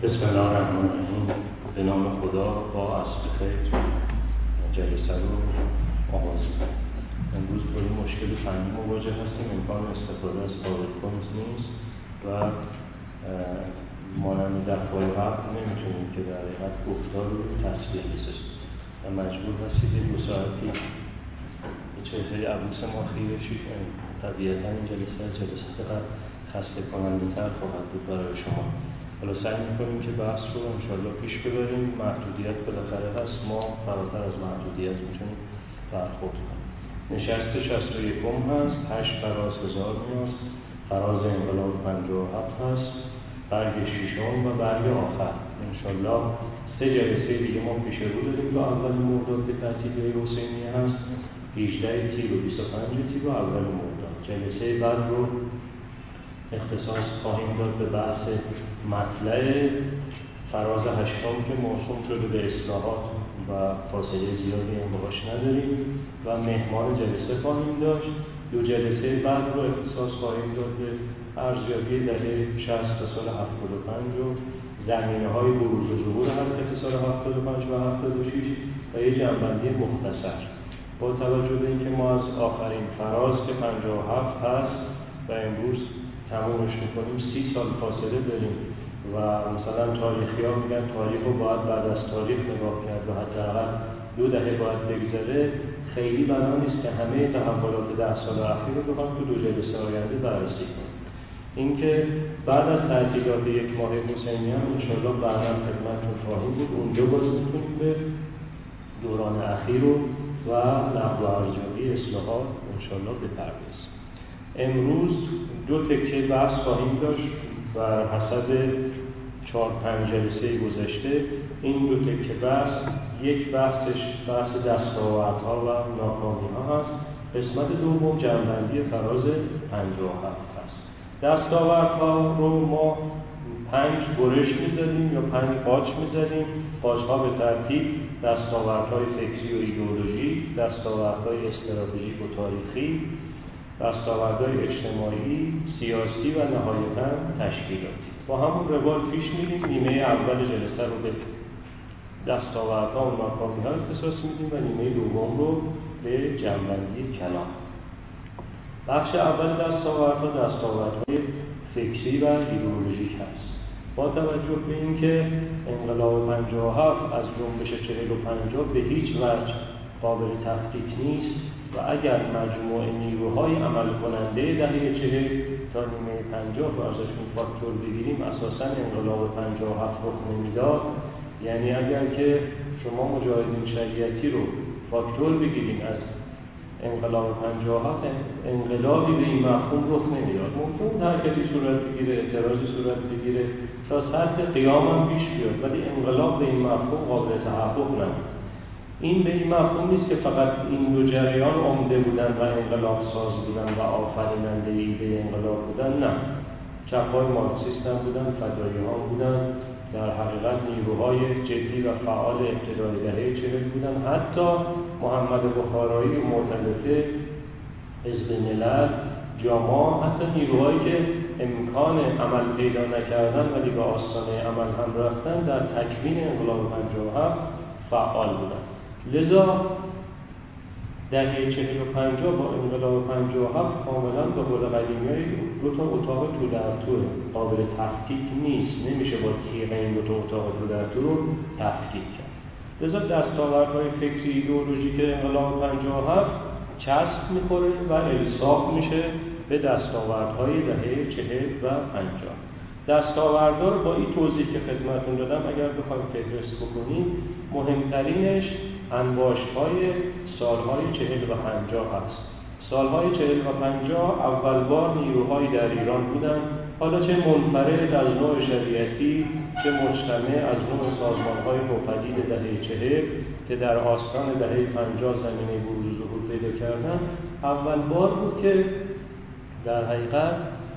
بسم الله الرحمن الرحیم. به نام خدا. با عصر خیر جلسه رو آغاز کنیم. امروز با این مشکل فنی مواجه هستیم. امکان استفاده از پاورپوینت نیست و مانند دفعه قبل نمیتونیم که در حقیقت گفتار رو تصویر بسازیم و مجبور هستید 2 ساعتی به چهره عبوس ما خیره شید. طبیعتا این جلسه خسته کننده تر خواهد بود برای شما. حالا سعی میکنیم که بحث رو انشالله پیش ببریم. محدودیت بالاخره هست، ما فراتر از محدودیت میتونیم برخورد کنیم. نشست 61 هست، 8 فراز 1000 نیاز، فراز انقلاب 57 هست، برگ 6 و برگ آخر. انشالله 3 جلسه دیگه ما پیش رو داریم تا اول مرداد که تعطیلی حسینیه هست، 18 تیر و 25 تیر و اول مرداد. جلسه بعد رو اختصاص خواهیم داد به بحث مطلع فراز 8 که موسوم شده به اصلاحات و فاصله زیادی هم باهاش نداریم و مهمان جلسه خواهیم داشت. 2 جلسه بعد رو اختصاص خواهیم داد به ارزیابی دهه 60 تا سال 75 و زمینه‌های بروز و ظهور حرکت سال 75 و 76 و یه جنبندی مختصر با توجه به اینکه ما از آخرین فراز که 57 هست و امروز تمومش میکنیم 30 سال فاصله داریم و مثلا تاریخی ها میگن تاریخ رو باید بعد از تاریخ نگاه کرد و حداقل 2 دهه باید بگذره. خیلی بنا نیست که همه تحولات 10 سال اخیر رو بخوایم تو 2 جلسه آینده بررسی کنیم. اینکه بعد از تعطیلات 1 ماه حسینیه هم انشالله بعدا خدمتتون خواهیم بود. اونجا باز میتونیم به دوران اخیر و نقد و ارزیابی اصلاحات انشالله بپردازیم. امروز 2 تکه بحث خواهیم داشت بر حسب 4-5 جلسه گذشته. این 2 تکه بحث، یک بحث دستاوردها و ناکامی‌ها هست. قسمت دوم جمع‌بندی فراز 57 هست. دستاوردها رو ما 5 برش می‌زدیم یا 5 قاچ می‌زدیم. قاچ‌ها به ترتیب دستاوردهای فکری و ایدئولوژیک، دستاوردهای استراتژیک و تاریخی، دستاوردهای اجتماعی، سیاسی و نهایتاً تشکیلاتی. با همون روال پیش میریم. نیمه اول جلسه رو به دستاوردها و ناکامی‌ها اختصاص میدیم و نیمه دوم رو به جمع‌بندی کلام. بخش اول دستاوردهای فکری و ایدئولوژیک هست. با توجه به اینکه انقلاب 57 از جنبش 40 و 50 به هیچ وجه قابل تفکیک نیست و اگر مجموع نیروهای عمل کننده دهه 40 تا نیمه 50 رو ازشون فاکتور بگیریم اساساً انقلاب 57 رخ نمیداد. یعنی اگر که شما مجاهدین شریعتی رو فاکتور بگیریم از انقلاب 57، انقلابی به این مفهوم رخ نمیداد. ممکن حرکتی صورت بگیره، اعتراضی صورت بگیره، تا سطح قیام هم پیش بیاد، ولی انقلاب به این مفهوم قابل تحقق نبود. این به این مفهوم نیست که فقط این 2 جریان عمده بودن و انقلاب ساز بودن و آفریننده ایده انقلاب بودن. نه، چپ‌های مارکسیست هم بودن، فدایی‌ها بودن، در حقیقت نیروهای جدی و فعال ابتدای دهه 40 بودن. حتی محمد بخارایی و معتلفه، حزب ملل، جاما، حتی نیروهایی که امکان عمل پیدا نکردن ولی به آستانه عمل هم رفتن، در تکوین انقلاب 57 فعال بودن. لذا دهه 40 و 50 با انقلاب 57 کاملا به قول قدیمی‌ها 2 تا اتاق تو در تو قابل تفکیک نیست. نمیشه با تیغ این 2 تا اتاق تو در تو رو تفکیک کرد. لذا دستاوردهای فکری ایدئولوژیک انقلاب 57 چسب می‌خوره و الصاق میشه به دستاوردهای دهه 40 و 50. دستاوردها رو با این توضیح که خدمتتون دادم اگر بخوایم فهرست بکنیم، مهمترینش انباشت‌های سالهای 40 و 50 هست. سالهای 40 و 50 اول بار نیروهایی در ایران بودن، حالا چه منفرد از نوع شریعتی، چه مجتمع از نوع سازمان‌های نوپدید دهه 40 که در آستان دهه 50 زمینه بروز و ظهور پیدا کردن. اول بار بود که در حقیقت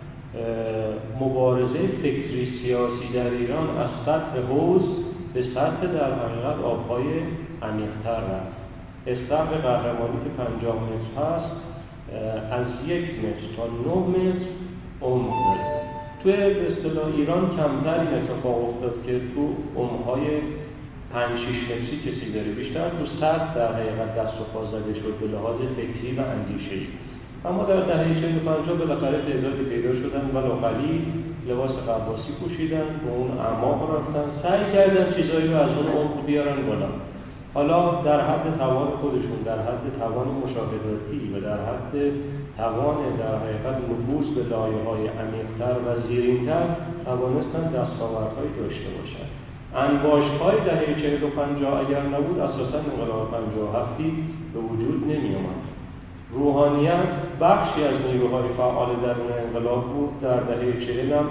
مبارزه فکری سیاسی در ایران از سطح حوض به سطح در حقیقت آبهای عمیق‌تر رفت. استقر قهرمانی که 50 متر هست از 1 متر تا 9 متر عمق داره. توی به اصطلاح ایران کمتر این اتفاق افتاد که تو عمق‌های 5-6 متری کسی بره، بیشتر تو سطح در حقیقت دست و پا زده شد به لحاظ فکری و اندیشه‌ای. اما در دهه 40-50 بالاخره تعدادی پیدا شدن و قلیل لباس قباسی پوشیدن، به اون اعماق رفتن، سعی کردن چیزایی رو از اون عمق بیارن بالا. حالا در حد توان خودشون، در حد توان مشاهداتی و در حد توان در حقیقت نفوذ به لایه‌های عمیق‌تر و زیرین‌تر توانستن دستاوردهایی داشته باشن. انباشت‌های دهه 40-50 اگر نبود اساساً انقلاب 57 به وجود نمی‌آمد. روحانیت بخشی از نیروهای فعال درون انقلاب بود. در دهه 40 هم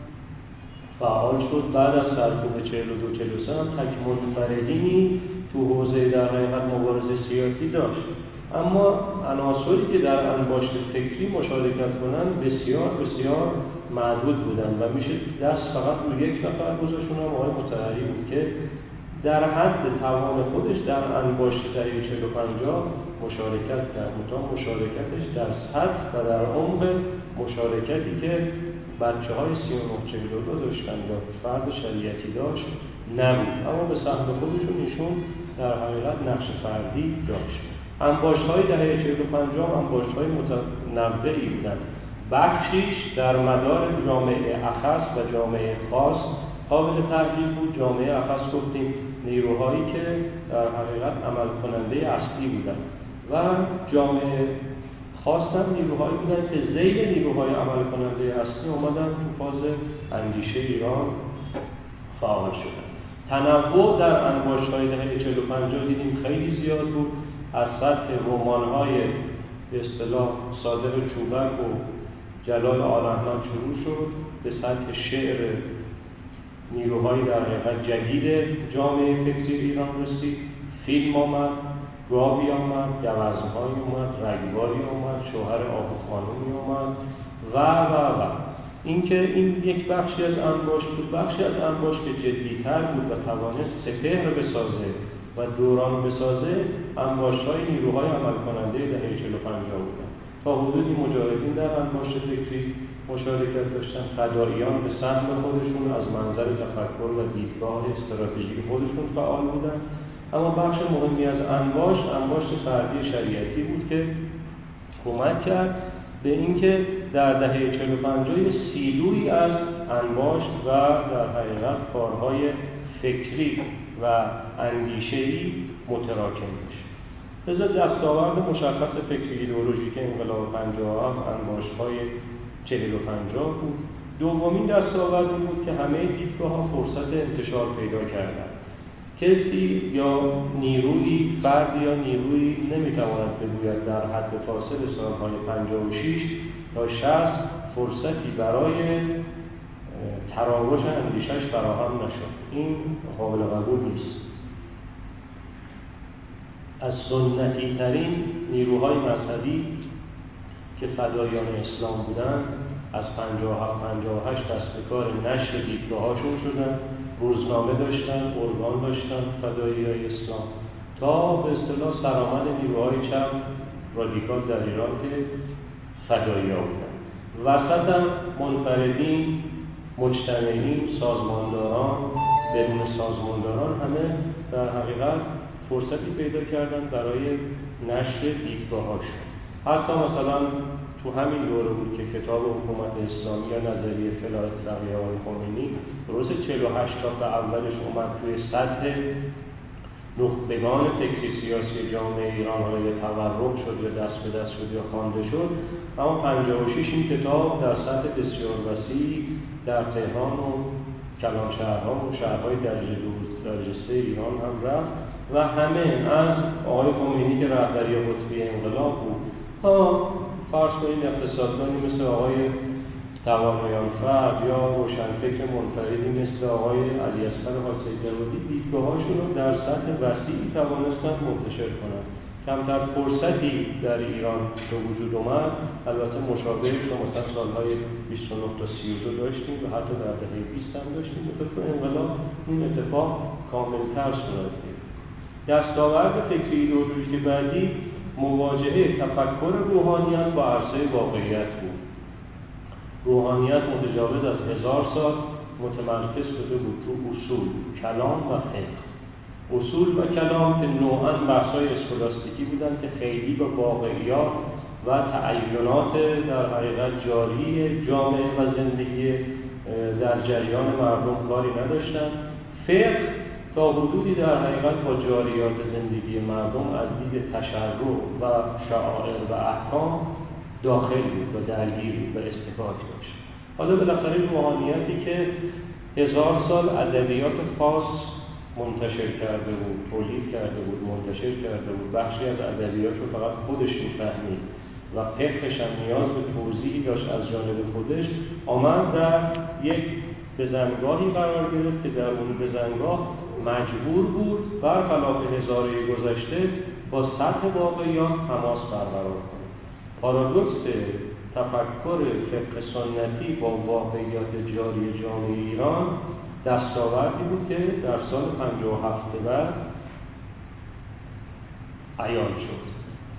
فعال شد. بعد از سرکوب 42-43 هم تک منفردینی تو حوزه در حقیقت مبارزه سیاسی داشت، اما عناصری که در انباشت فکری مشارکت کنند بسیار بسیار محدود بودند و میشه دست فقط روی یک نفر گذاشت، اونم آقای مطهری بود که در حد توان خودش در انباشت دهه 40-50 مشارکت کرد. مشارکتش در سطح و در عمق مشارکتی که بچه‌های 39-42 داشتن یا فرد شریعتی داشت نبود، اما به سهم خودشون ایشون در حقیقت نقش فردی داشت. انباشت‌های دهه 40-50 انباشت‌های متنوعی بودند. بخشیش در مدار جامعه اخص و جامعه خاص قابل تحلیل بود. جامعه اخص گفتیم نیروهایی که در حقیقت عمل کننده اصلی بودند و جامعه خاص هم نیروهایی بودند که ذیل نیروهای عمل کننده اصلی اومدن تو فاز اندیشه ایران فعال شدن. تنوع در انباشت‌های دهه 40-50 دیدیم خیلی زیاد بود. از سطح رمان‌های به اصطلاح صادق چوبک و جلال آل‌احمد شروع شد، به سطح شعر نیروهای در حقیقت جدید جامعه فکری ایران رسید. فیلم آمد، گاوی آمد، گوزن‌هایی اومد، رگباری آمد، شوهر آهو خانومی آمد و اینکه این یک بخشی از انباشت بود. بخشی از انباشت که جدی‌تر بود و توانست سپهر بسازه و دوران بسازه انباشت‌های نیروهای عمل کننده دهه 40-50 بودن. تا حدودی مجاهدین در انباشت فکری مشارکت داشتن، فداییان به سهم خودشون از منظر تفکر و دیدگاه استراتژیک خودشون فعال بودن. اما بخش مهمی از انباشت فردی شریعتی بود که کمک کرد به اینکه در دهه 40-50 سیلویی از انباشت و در حقیقت کارهای فکری و اندیشه‌ای متراکم بشه. لذا دستاورد مشخص فکری ایدئولوژیک انقلاب 57 انباشت‌های 40-50 بود. دومین دستاوردی بود که همه دیدگاه‌ها فرصت انتشار پیدا کردند. کسی یا نیرویی، فردی یا نیرویی نمیتواند بگوید در حد فاصل سالهای 56 تا 60 فرصتی برای تراوش اندیشش فراهم نشد. این قابل قبول نیست. از سنتی ترین نیروهای مذهبی که فدایان اسلام بودند از 57-58 دست به کار نشر دیدگاه‌هاشون شدن، روزنامه داشتن، ارگان داشتن فدایی‌های اسلام، تا به اصطلاح سرآمد نیروهای چپ رادیکال در ایران که فدایی‌ها بودن. وسط هم منفردین، مجتمعین، سازمانداران، بدون سازمانداران همه در حقیقت فرصتی پیدا کردن برای نشر دیدگاه‌هاشون. حتی مثلا تو همین دوره بود که کتاب حکومت اسلامی یا نظریه فلاح تقیه آقای خمینی روز 48 تا به اولش اومد توی سطح نخبگان فکری سیاسی جامعه ایران های تورق شد یا دست به دست شد یا خوانده شد، اما 56 این کتاب در سطح بسیار وسیع در تهران و کلانشهرها و شهرهای درجه 2 درجه 3 ایران هم رفت و همه از آقای خمینی که رهبری قطبی انقلاب بود تا فرض کنید اقتصاددانی مثل آقای توانایان فرد یا روشنفکر منفردی مثل آقای علیاصغر حاجی‌جوادی دیدگاه‌هاشون رو در سطح وسیعی توانستند منتشر کنند. کمتر فرصتی در ایران به وجود اومد. البته مشابهش رو مثلا سالهای 29 تا 32 داشتیم و حتی در دهه 20 هم داشتیم. طبق انقلاب این اتفاق کاملتر صورت گرفت. دستاورد فکری ایدئولوژیک بعدی مواجهه تفکر روحانیت با عرصه واقعیت بود. روحانیت متجاوز از 1000 سال متمرکز شده بود تو اصول، کلام و فقه. اصول و کلام که نوعاً بحث‌های اسکولاستیکی بودن که خیلی به واقعیات و تعینات در حقیقت جاری جامعه و زندگی در جریان مردم کاری نداشتن. فقه تا حدودی در حقیقت با جاریات زندگی مردم از دید تشرع و شعائر و احکام داخل بود و درگیر بود و استفاده داشت. حالا بالاخره روحانیتی که 1000 سال ادبیات خاص منتشر کرده بود، تولید کرده بود، منتشر کرده بود، بخشی از ادبیات رو فقط خودش می‌فهمید و فقهش هم نیاز به توضیحی داشت از جانب خودش، آمد در یک بزنگاهی قرار گرفت که در اون بزنگاه مجبور بود برخلاف هزاره گذشته با سطح واقعیات تماس برقرار کنه. پارادوکس تفکر فقه سنتی با واقعیات جاری جامعه ایران دستاوردی بود که در سال 57 بعد عیان شد.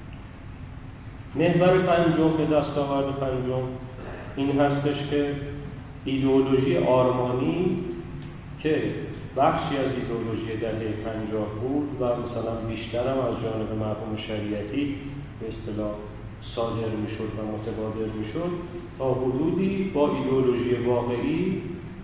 محور پنجم که دستاورد پنجم این هستش که ایدئولوژی آرمانی که بخشی از ایدئولوژی دهه 50 بود و مثلا بیشتر هم از جانب مفهوم شریعتی به اصطلاح صادر میشد و متبادر میشد، تا حدودی با ایدئولوژی واقعی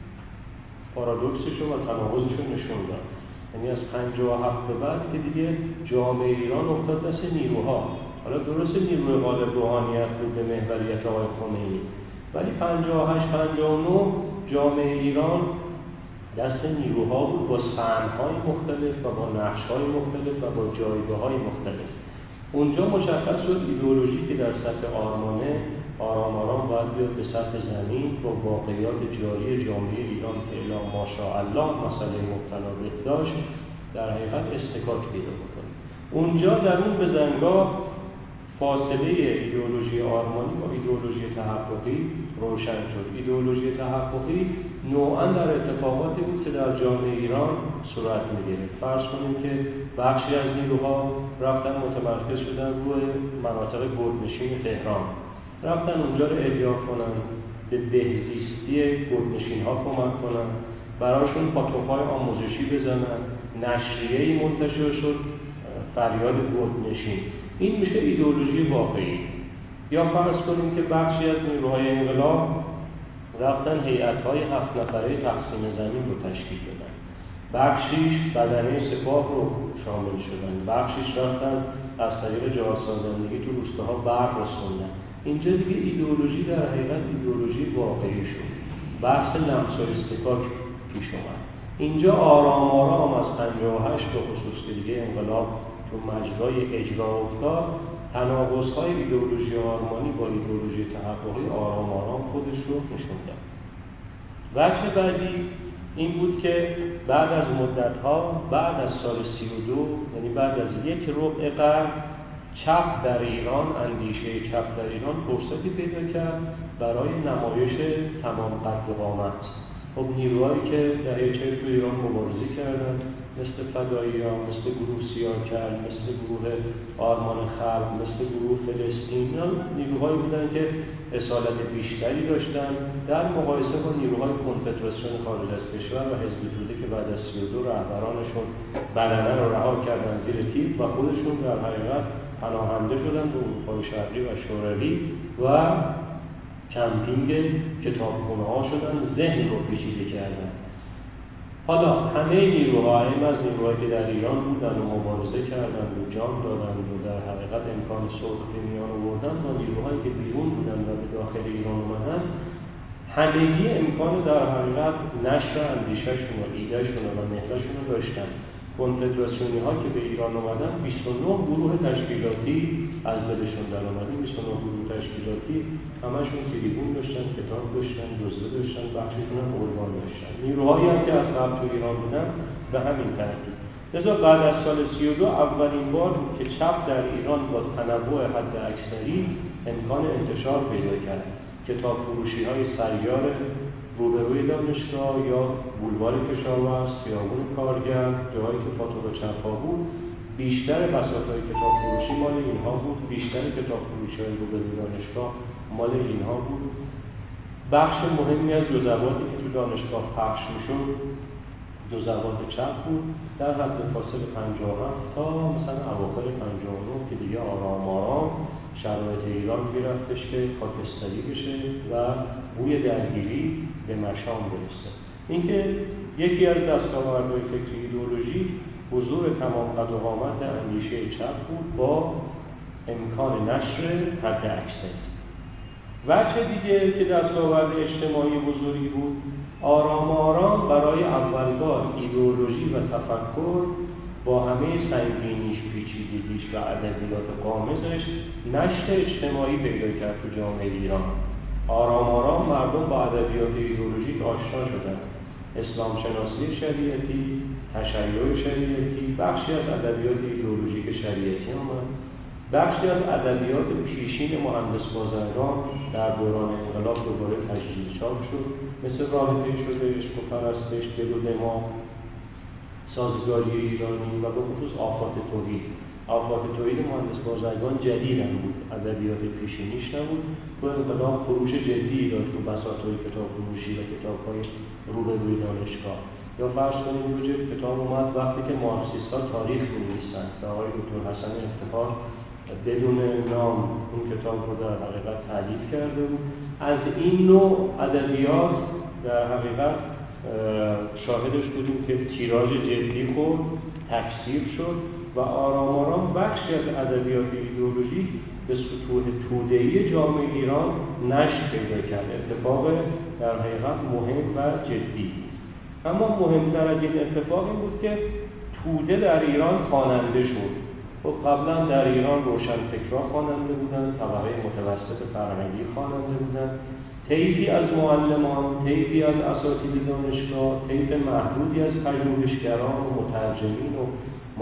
پارادوکسشو و تناقضشو نشون داد. یعنی از 57 به بعد که دیگه جامعه ایران افتاد دست نیروها. حالا درست نیروی غالب روحانیت بود به محوریت آقای خمینی، ولی 58-59 جامعه ایران دست نیروها بود با سهم‌های مختلف و با نقش‌های مختلف و با جایگاه‌های مختلف. اونجا مشخص شد ایدئولوژی که در سطح آرمانه آرام آرام باید بیاد به سطح زمین با واقعیات جاری جامعه ایران که الا ماشاءالله مسئله مبتلا به داشت در حقیقت استکاک پیدا بکنه. اونجا در اون بزنگاه فاصله ایدئولوژی آرمانی با ایدئولوژی تحققی روشن شد. ایدئولوژی تحققی نوعاً در اتفاقاتی بود که در جامعه ایران صورت می‌گرفت. فرض کنیم که بخشی از نیروها رفتن متمرکز شدن روی مناطق گردنشین تهران، رفتن اونجا رو احیا کنن، به بهزیستی گردنشین‌ها کمک کنن، براشون پاتوق‌های آموزشی بزنن، نشریه‌ای منتشر شد فریاد گردنشین. این میشه ایدئولوژی واقعی. یا فرض کنیم که بخشی از نیروهای انقلاب رفتن هیئت‌های 7 نفره تقسیم زمین رو تشکیل دادن، بخشیش بدنه سپاه رو شامل شدن، بخشیش رفتن از طریق جهادسازندگی تو روستاها برق رسوندن. اینجا دیگه ایدئولوژی در حقیقت ایدئولوژی واقعی شد. بحث لمس و استکاک پیش اومد. اینجا آرام آرام از 58 به خصوص که دیگه انقلاب تو مجرای اجرا افتاد، تناقض‌های ایدئولوژی آرمانی با ایدئولوژی تحققی آرام آرام خودش رو نشون داد. وجه بعدی این بود که بعد از مدت‌ها، بعد از سال 32، یعنی بعد از یک ربع قرن، چپ در ایران، اندیشه چپ در ایران فرصتی پیدا کرد برای نمایش تمام قد و قامت. خب نیروهایی که دهه 40 تو ایران مبارزه کردن، مثل فدایی‌ها، مثل گروه سیاه‌کل، مثل گروه آرمان خلق، مثل گروه فلسطین، نیروهایی بودن که اصالت بیشتری داشتن در مقایسه با نیروهای کنفدراسیون خارج از کشور و حزب توده که بعد از 32 رهبرانشون بدنه رو رها کردن زیر تیغ و خودشون در حقیقت پناهنده شدن به اروپای شرقی و شوروی و کمپینگ کتابخونه‌ها شدن، ذهن رو پیچیده کردن. حالا همه نیروها، این از نیروهایی که در ایران بودن و مبارزه کردن و جان دادن و در حقیقت امکان صلح به میان آوردن با نیروهایی که بیرون بودن و به داخل ایران اومدن، همگی امکان در حقیقت نشر اندیشه‌شون و ایده‌شون و مهرشون رو داشتن. کنفدراسیونی ها که به ایران اومدن 29 گروه تشکیلاتی از دلشون در اومدن. 29 گروه تشکیلاتی همشون تریبون داشتن، کتاب داشتن، جزوه داشتن، بخششون هم ارگان داشتن. نیروهایی هم که از قبل تو ایران بودن به همین ترتیب. لذا بعد از سال 32 اولین بار بود که چپ در ایران با تنوع حد اکثری امکان انتشار پیدا کرد. کتاب فروشی های سریار روبروی دانشگاه یا بولوار کشاورز، خیابون کارگر، جایی که پاتوق چپ‌ها بود، بیشتر بساط‌های کتاب فروشی مال اینها بود، بیشتر کتاب فروشی‌های روبروی دانشگاه مال اینها بود بخش مهمی از جزواتی که تو دانشگاه پخش میشد جزوات چپ بود در حد فاصل 57 تا مثلا اواخر 59 که دیگه آرام آرام شرایط ایران میرفتش که خاکستری بشه و بوی درگیری به مشام برسه. اینکه یکی از دستاوردهای فکری ایدئولوژی حضور تمام قد و قامت اندیشه چپ بود با امکان نشر حد اکثر. وجه دیگه که دستاورد اجتماعی بزرگی بود، آرام آرام برای اول بار ایدئولوژی و تفکر با همه سنگینیش، پیچیدگیش و ادبیات قامزش نشر اجتماعی پیدا کرد تو جامعه ایران. آرام آرام مردم با ادبیات ایدئولوژیک آشنا شدند. اسلام شناسی شریعتی، تشیع شریعتی، بخشی از ادبیات ایدئولوژیک شریعتی آمد. بخشی از ادبیات پیشین مهندس بازرگان در دوران انقلاب دوباره تجدید چاپ شد، مثل رابطه شده عشق و پرستش، دل و دماغ، سازگاری ایرانی و به خصوص آفات توحید. آفات توحید مهندس بازرگان جدید هم بود، ادبیات پیشینیش نبود. تو انقلاب فروش جدی داد تو بساطهای کتاب فروشی و کتاب‌های روبروی دانشگاه. یا فرض کنید دو جلد کتاب اومد وقتی که مارکسیست‌ها تاریخ می‌نویسن و آقای دکتر حسن افتخار بدون نام اون کتاب رو در حقیقت تألیف کرده بود. از این نوع ادبیات در حقیقت شاهدش بودیم که تیراژ جدی خورد، تکثیر شد و آرام آرام بخشی از ادبیات ایدئولوژی به سطوح توده‌ای جامعه ایران نشر پیدا کرد. اتفاق در حقیقت مهم و جدی. اما مهمتر از این اتفاق این بود که توده در ایران خواننده شد. خب قبلا در ایران روشنفکران خواننده بودند، طبقه متوسط فرهنگی خواننده بودند، طیفی از معلمان، طیفی از اساتید دانشگاه، طیف محدودی از پژوهشگران و مترجمین و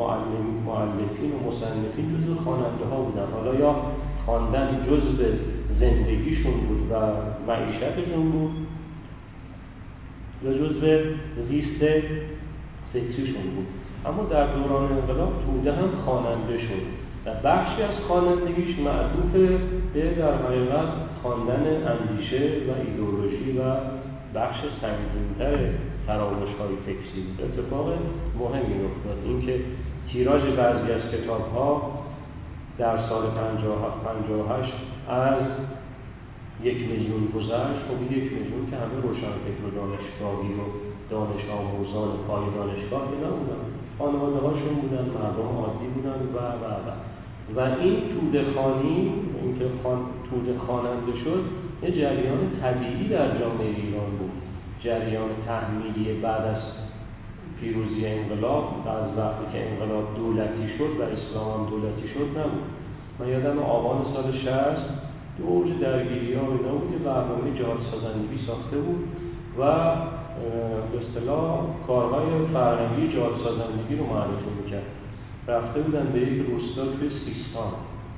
مؤلفین و مصنفین جزو خواننده ها بودند. حالا یا خواندن جزء زندگیشون بود و معیشتشون بود یا جزء زیست فکریشون بود. اما در دوران انقلاب توده هم خواننده شد و بخشی از خوانندگیش معطوف به در حقیقت خواندن اندیشه و ایدئولوژی و بخش سنگین‌تر تراوش‌های فکری بود. اتفاق مهمی رخ داد، اینکه تیراژ بعضی از کتاب‌ها در سال 57-58 از 1 میلیون گذشت. خب 1 میلیون که همه روشنفکر و دانشگاهی و دانش آموزان پای دانشگاه نبودن، خانواده هاشون بودن، مردم عادی بودن و این توده خوانی، اینکه توده خواننده شد، یه جریان طبیعی در جامعه ایران بود. جریان تحمیلی بعد از پیروزی انقلاب و از وقتی که انقلاب دولتی شد و اسلام هم دولتی شد نبود. من یادم آبان سال 60 اوج درگیری‌ها و اینا بود که برنامه جهاد سازندگی ساخته بود و به اصطلاح کارهای فرهنگی جهاد سازندگی رو معرفی می‌کرد. رفته بودن به یک روستا توی سیستان،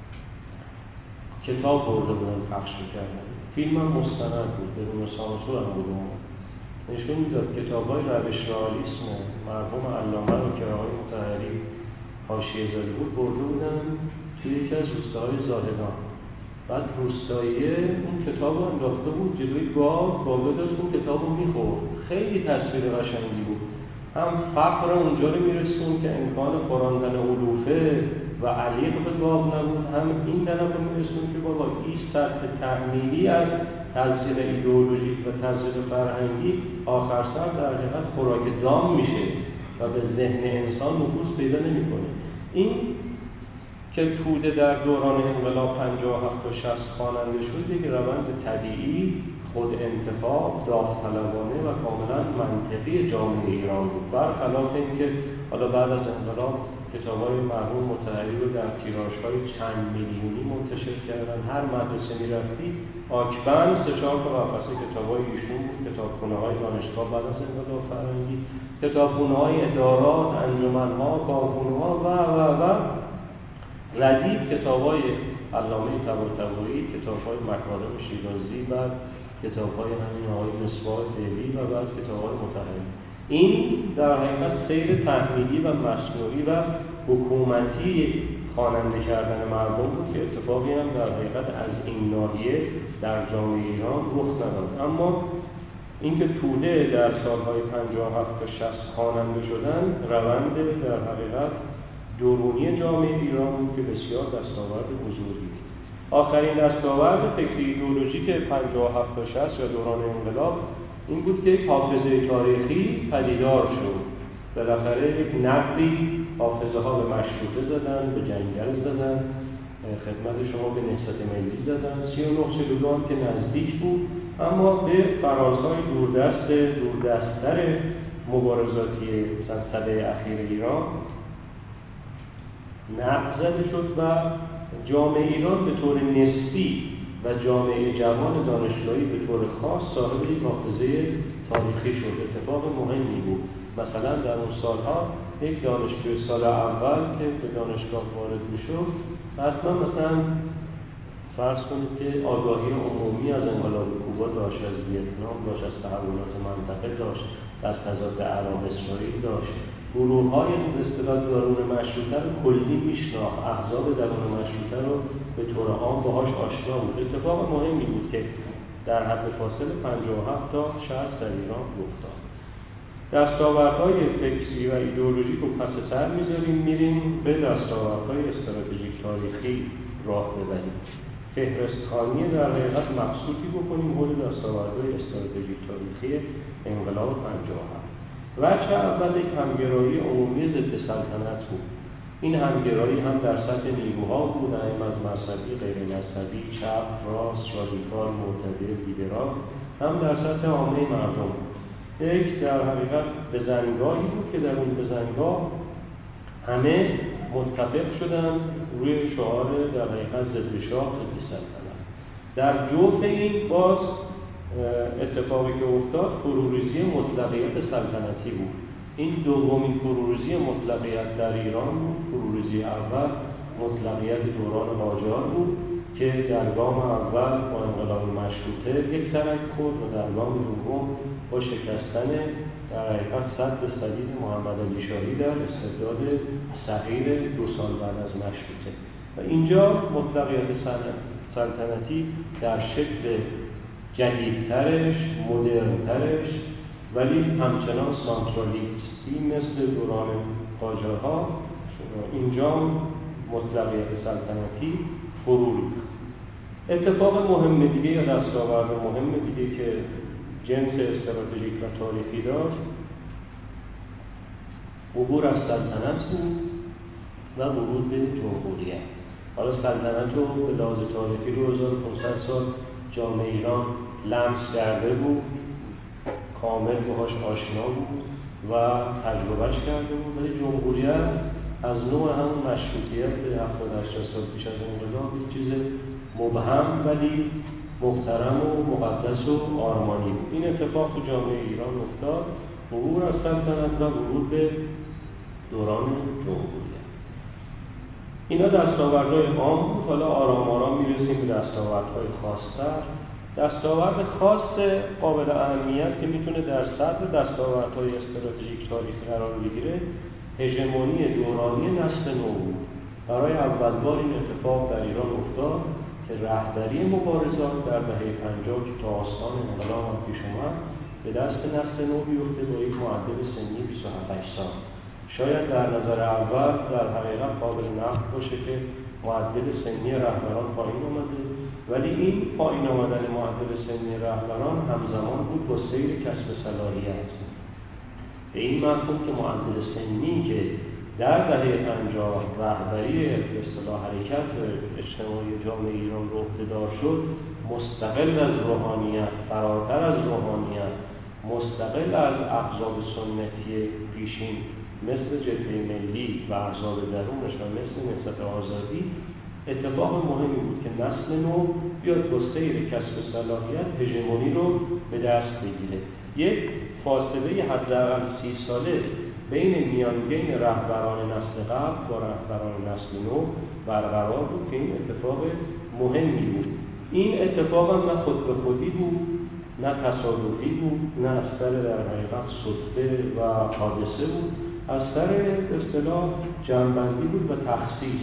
کتاب برده بودن پخش می‌کردن، فیلم هم مستند بود، بدون سانسور هم بود. نشون میداد کتاب‌های روش رئالیسم مرحوم علامه رو که آقای مطهری حاشیه زده بود برده بودن توی یکی از روستاهای زاهدان. بعد روستاییه اون کتاب رو انداخته بود جلوی گاو داشت اون کتاب رو میخورد. خیلی تصویر قشنگی بود. هم فقر اونجا رو میرسون که امکان خوراندن علوفه و علیق به گاو نبود، هم این طرف رو میرسون که بابا این سطح تحمیلی از تزریق ایدئولوژیک و تزریق فرهنگی آخر سر در حقیقت خوراک دام میشه و به ذهن انسان نفوذ پیدا نمیکنه. این که توده در دوران انقلاب 57 تا 60 خواننده شد یک روند طبیعی، خود انتخاب، داوطلبانه و کاملا منطقی جامعه ایران بود. برخلاف اینکه حالا بعد از انقلاب کتاب‌های مرحوم مطهری رو در تیراژهای چند میلیونی منتشر کردن، هر مدرسه می‌رفتی آکبند 3-4 تا قفسه کتاب‌های ایشون بود، کتابخونه‌های دانشگاه بعد از انقلاب فرهنگی، کتابخونه‌های ادارات، انجمن‌ها، کارخونه‌ها و ردیف کتاب‌های علامه طباطبایی، کتاب‌های مکارم شیرازی و کتاب‌های همین آقای مصباح فعلی و بعد کتاب‌های مطهری. این در حقیقت سیر تحمیلی و مصنوعی و حکومتی خواننده کردن مردم بود که اتفاقی هم در حقیقت از این ناحیه در جامعه ایران رخ نداد. اما اینکه توده در سالهای 57 تا 60 خواننده شدن روند در حقیقت درونی جامعه ایران بود که بسیار دستاورد بزرگی بود. آخرین دستاورد فکری ایدئولوژیک 57 تا 60 یا دوران انقلاب این بود که یک حافظه تاریخی پدیدار شد. بالاخره یک نقدی حافظه ها به مشروطه زدن، به جنگل زدن، خدمت شما به نهضت ملی زدن، 39-42 هم که نزدیک بود، اما به فرازهای دوردستتر مبارزاتی صده اخیر ایران نقد زده شد و جامعه ایران به طور نسبی و جامعه جوان دانشگاهی به طور خاص صاحب یک حافظه تاریخی شد. اتفاق مهمی بود. مثلا در اون سالها یک دانشجوی سال اول که به دانشگاه وارد میشد حتما مثلا فرض کنید که آگاهی عمومی از انقلاب کوبا داشت، از ویتنام داشت، از تحولات منطقه داشت، از تضاد عراق اسرائیل داشت، گروه‌های به اصطلاح درون مشروطه رو کلی میشناخت، احزاب درون مشروطه رو به طور عام باهاش آشنا بود. اتفاق مهمی بود که در حد فاصله 57 تا 60 در ایران رخ داد. دستاوردهای فکری و ایدئولوژیک رو پس‌تر می‌ذاریم، میریم به دستاوردهای استراتژیک تاریخی راه ببریم. فهرست‌خوانی در حقیقت مبسوطی بکنیم حول دستاوردهای استراتژیک تاریخی انقلاب 57. وجه اول یک همگرایی عمومی ضد سلطنت بود. این همگرایی هم در سطح نیروها بود، هم از مذهبی، غیر مذهبی، چپ، راست، رادیکال، معتدل، لیبرال، هم در سطح عامه مردم. یک در حقیقت بزنگاهی بود که در اون بزنگاه همه متفق شدن روی شعار در حقیقت ضد شاه، ضد سلطنت. در جوف این باز اتفاقی که افتاد فروریزی مطلقیت سلطنتی بود. این دومین فروریزی مطلقیت در ایران بود. فروریزی اول مطلقیت دوران قاجار بود که در گام اول با انقلاب مشروطه یک ترک خورد و در گام دوم با شکستن در حقیقت صد صدید محمد علی شاهی در استبداد صغیر 2 سال بعد از مشروطه. و اینجا مطلقیت سلطنتی در شکل جدیدترش، مدرنترش ولی همچنان سانترالیستی مثل دوران قاجارها اینجا مطلقیت سلطنتی فرو ریخت. اتفاق مهم دیگه یا دستاورد مهم دیگه که جنس استراتژیک و تاریخی داشت عبور از سلطنت بود و ورود به جمهوریت. حالا سلطنت رو به لحاظ تاریخی 2500 سال جامعه ایران لمس کرده بود، کامل باهاش آشنا بود و تجربهش کرده بود، ولی جمهوریت از نوع همون مشروطیت 70-80 سال پیش از انقلاب یک چیز مبهم ولی محترم و مقدس و آرمانی بود. این اتفاق تو جامعه ایران افتاد، عبور از سلطنت و ورود به دوران جمهوریت. اینا دستاوردهای عام بود. حالا آرام آرام میرسیم به دستاوردهای خاص‌تر. دستاورد خاص قابل اهمیت که میتونه در صدر دستاوردهای استراتژیک تاریخی قرار بگیره هژمونی دورانی نسل نو بود. برای اول بار این اتفاق در ایران افتاد که رهبری مبارزات در دهه 50 که تا آستان انقلاب هم پیش اومد به دست نسل نو بیفته با یک معدل سنی 27 سال. شاید در نظر اول در حقیقت قابل نقد باشه که معدل سنی رهبران پایین اومده، ولی این پایین آمدن معدل سنی رهبران همزمان بود با سیر کسب صلاحیت. به این مفهوم که معدل سنی که در دهه 50 رهبری به اصطلاح حرکت اجتماعی جامعه ایران رو اقتدار شد، مستقل از روحانیت، فراتر از روحانیت، مستقل از احزاب سنتی پیشین مثل جبهه ملی و احزاب درونش و مثل نهضت آزادی، اتفاق مهمی بود که نسل نو بیاد با سیر کسب صلاحیت هژمونی رو به دست بگیره. یک فاصله حداقل 30 ساله بین میانگین رهبران نسل قبل با رهبران نسل نو برقرار بود که این اتفاق مهمی بود. این اتفاق هم نه خود به خودی بود، نه تصادفی بود، نه از سر در حقیقت صدفه و حادثه بود، از سر اصطلاح جمع‌بندی بود و تخصیص.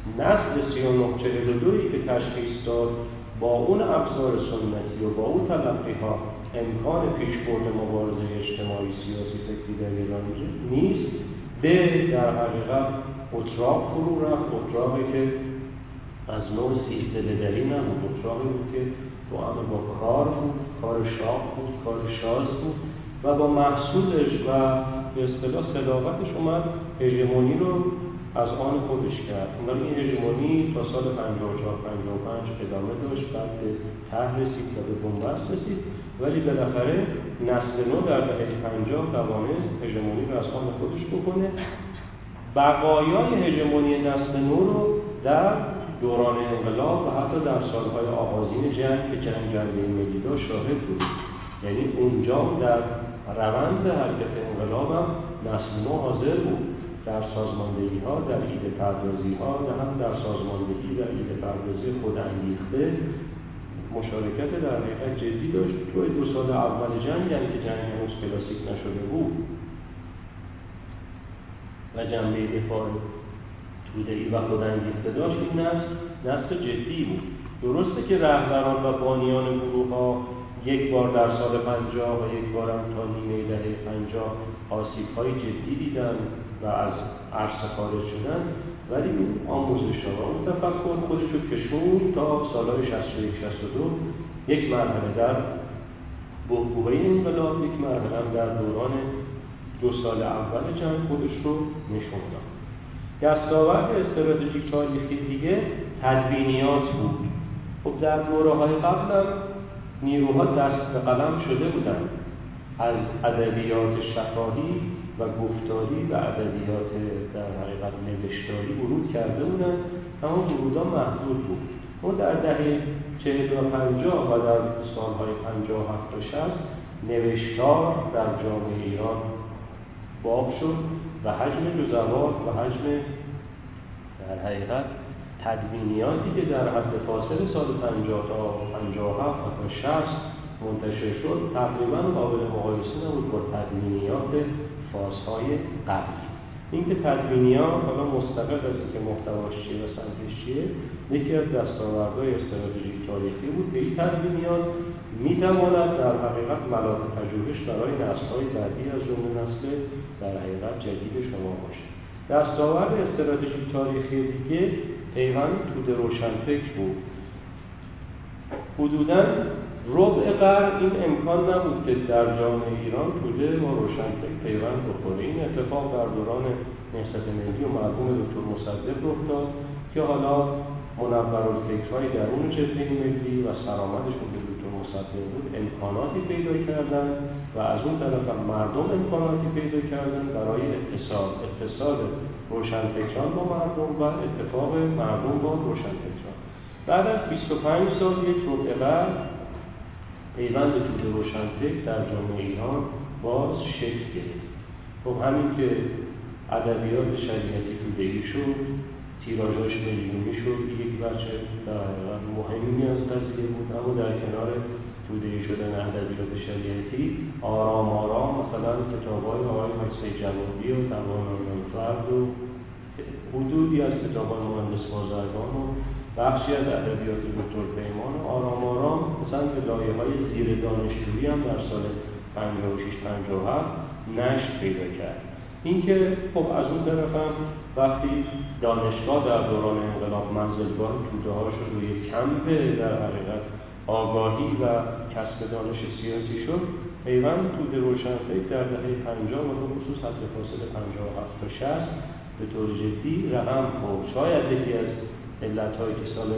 نسل 3942 که تشخیص داد با اون ابزار سنتی و با اون تلقی‌ها امکان پیشبرد مبارزه اجتماعی سیاسی فکری در ایران نیست، به در حقیقت اتراق فرو رفت. اتراقی که از نوع سیح‌زده‌دهی نبود، اتراقی بود که تو عمل با کار بود، کار شاق بود، کار شاز بود و با محصولش و به اصطلاح صداقتش اومد هژمونی رو از آن خودش کرد. اونم این هژمونی تا سال 54-55 ادامه داشت، بعد به ته رسید و به بنبست رسید، ولی بالاخره نسل نو در دهه 50 توانست هژمونی رو از آن خودش بکنه. بقایای هژمونی نسل نو رو در دوران انقلاب و حتی در سالهای آغازین جنگ که جنگ جنبه ملی داشت شاهد بود. یعنی اونجا در روند حرکت انقلاب هم نسل نو حاضر بود در سازماندهی ها، در ایده پردازی ها، هم در سازماندهی در ایده پردازی خود انگیخته مشارکت در حقیقت جدی داشت. توی 2 سال اول جنگ، یعنی که جنگ هنوز کلاسیک نشده بود و جنبه دفاع توده‌ای و خود انگیخته داشت، این نسل جدی بود. درسته که رهبران و بانیان گروه ها یک بار در سال 50 و یک بار هم تا نیمه دهه 50 آسیب‌های جدی دیدن و از عرصه خارج شدن، ولی اون آموزش ها و اون تفکر خودش رو کشوند تا سالهای 61-62 یک مرحله در بحبوحه انقلاب، یک مرحله هم در دوران 2 سال اول جنگ خودش رو نشون داد. دستاورد استراتژیک تاریخی دیگه تدوینیات بود. خب در دوره‌های قبل هم نیروها دست به قلم شده بودند، از ادبیات شفاهی و گفتاری و ادبیات در حقیقت نوشتاری ورود کرده بودند، اما ورودها محدود بود. ما در دهه 40 و 50 و در سالهای 57 تا 60 نوشتار در جامعه ایران باب شد و حجم جزوات و حجم در حقیقت تدوینیاتی که در حد فاصل سال 50 تا 57 و تا 60 منتشر شد تقریبا قابل مقایسه نبود با تدوینیات فازهای قبلی. اینکه تدوینیات حالا مستقل از اینکه محتواش چیه و سمتش چیه، یکی از دستاوردهای استراتژیک تاریخی بود که این تدوینیات میتواند در حقیقت ملاک پژوهش برای نسل‌های بعدی از جمله نسل در حقیقت جدید شما باشه. دستاورد استراتژیک تاریخی دیگه پیوند توده روشنفکر بود. حدوداً ربع قرن این امکان نبود که در جامعه ایران توده و روشنفکر پیوند بخوره. این اتفاق در دوران نهضت ملی و مرحوم دکتر مصدق رخ داد که حالا منورالفکرهای درون جبهه ملی و سرآمدشون به دکتر مصدق بود امکاناتی پیدا کردن و از اون طرف هم مردم امکاناتی پیدا کردن برای اتصال روشنفکران با مردم و اتفاق مردم با روشنفکران. بعد از 25 سال یک ربع قرن پیوند توده روشنفکر در جامعه ایران باز شکل گرفت. خب همین که ادبیات شریعتی توده‌ای شد، تیراژاش میلیونی شد، یک بچه مهمی از قضیه بود. اما در کنار توده‌ای شدن ادبیات شریعتی آرام آرام مثلا کتاب‌های آقای حاجی جوادی و توانایان فرد و حدودی از کتاب‌های مهندس بازرگان و بخشی از ادبیات دکتر پیمان و آرام آرام مثلا به لایه‌های زیر دانشجویی هم در سال 56-57 نشر پیدا کرد. اینکه خب از اون طرف هم وقتی دانشگاه در دوران انقلاب منزلگاه توده‌هاش رو روی کمپ در حقیقت آگاهی و کسب دانش سیاسی شد، پیوند توده روشنفکر در دهه 50 و به خصوص حد فاصل 57 تا 60 به طور جدی رقم خورد. شاید یکی از علت‌هایی که سال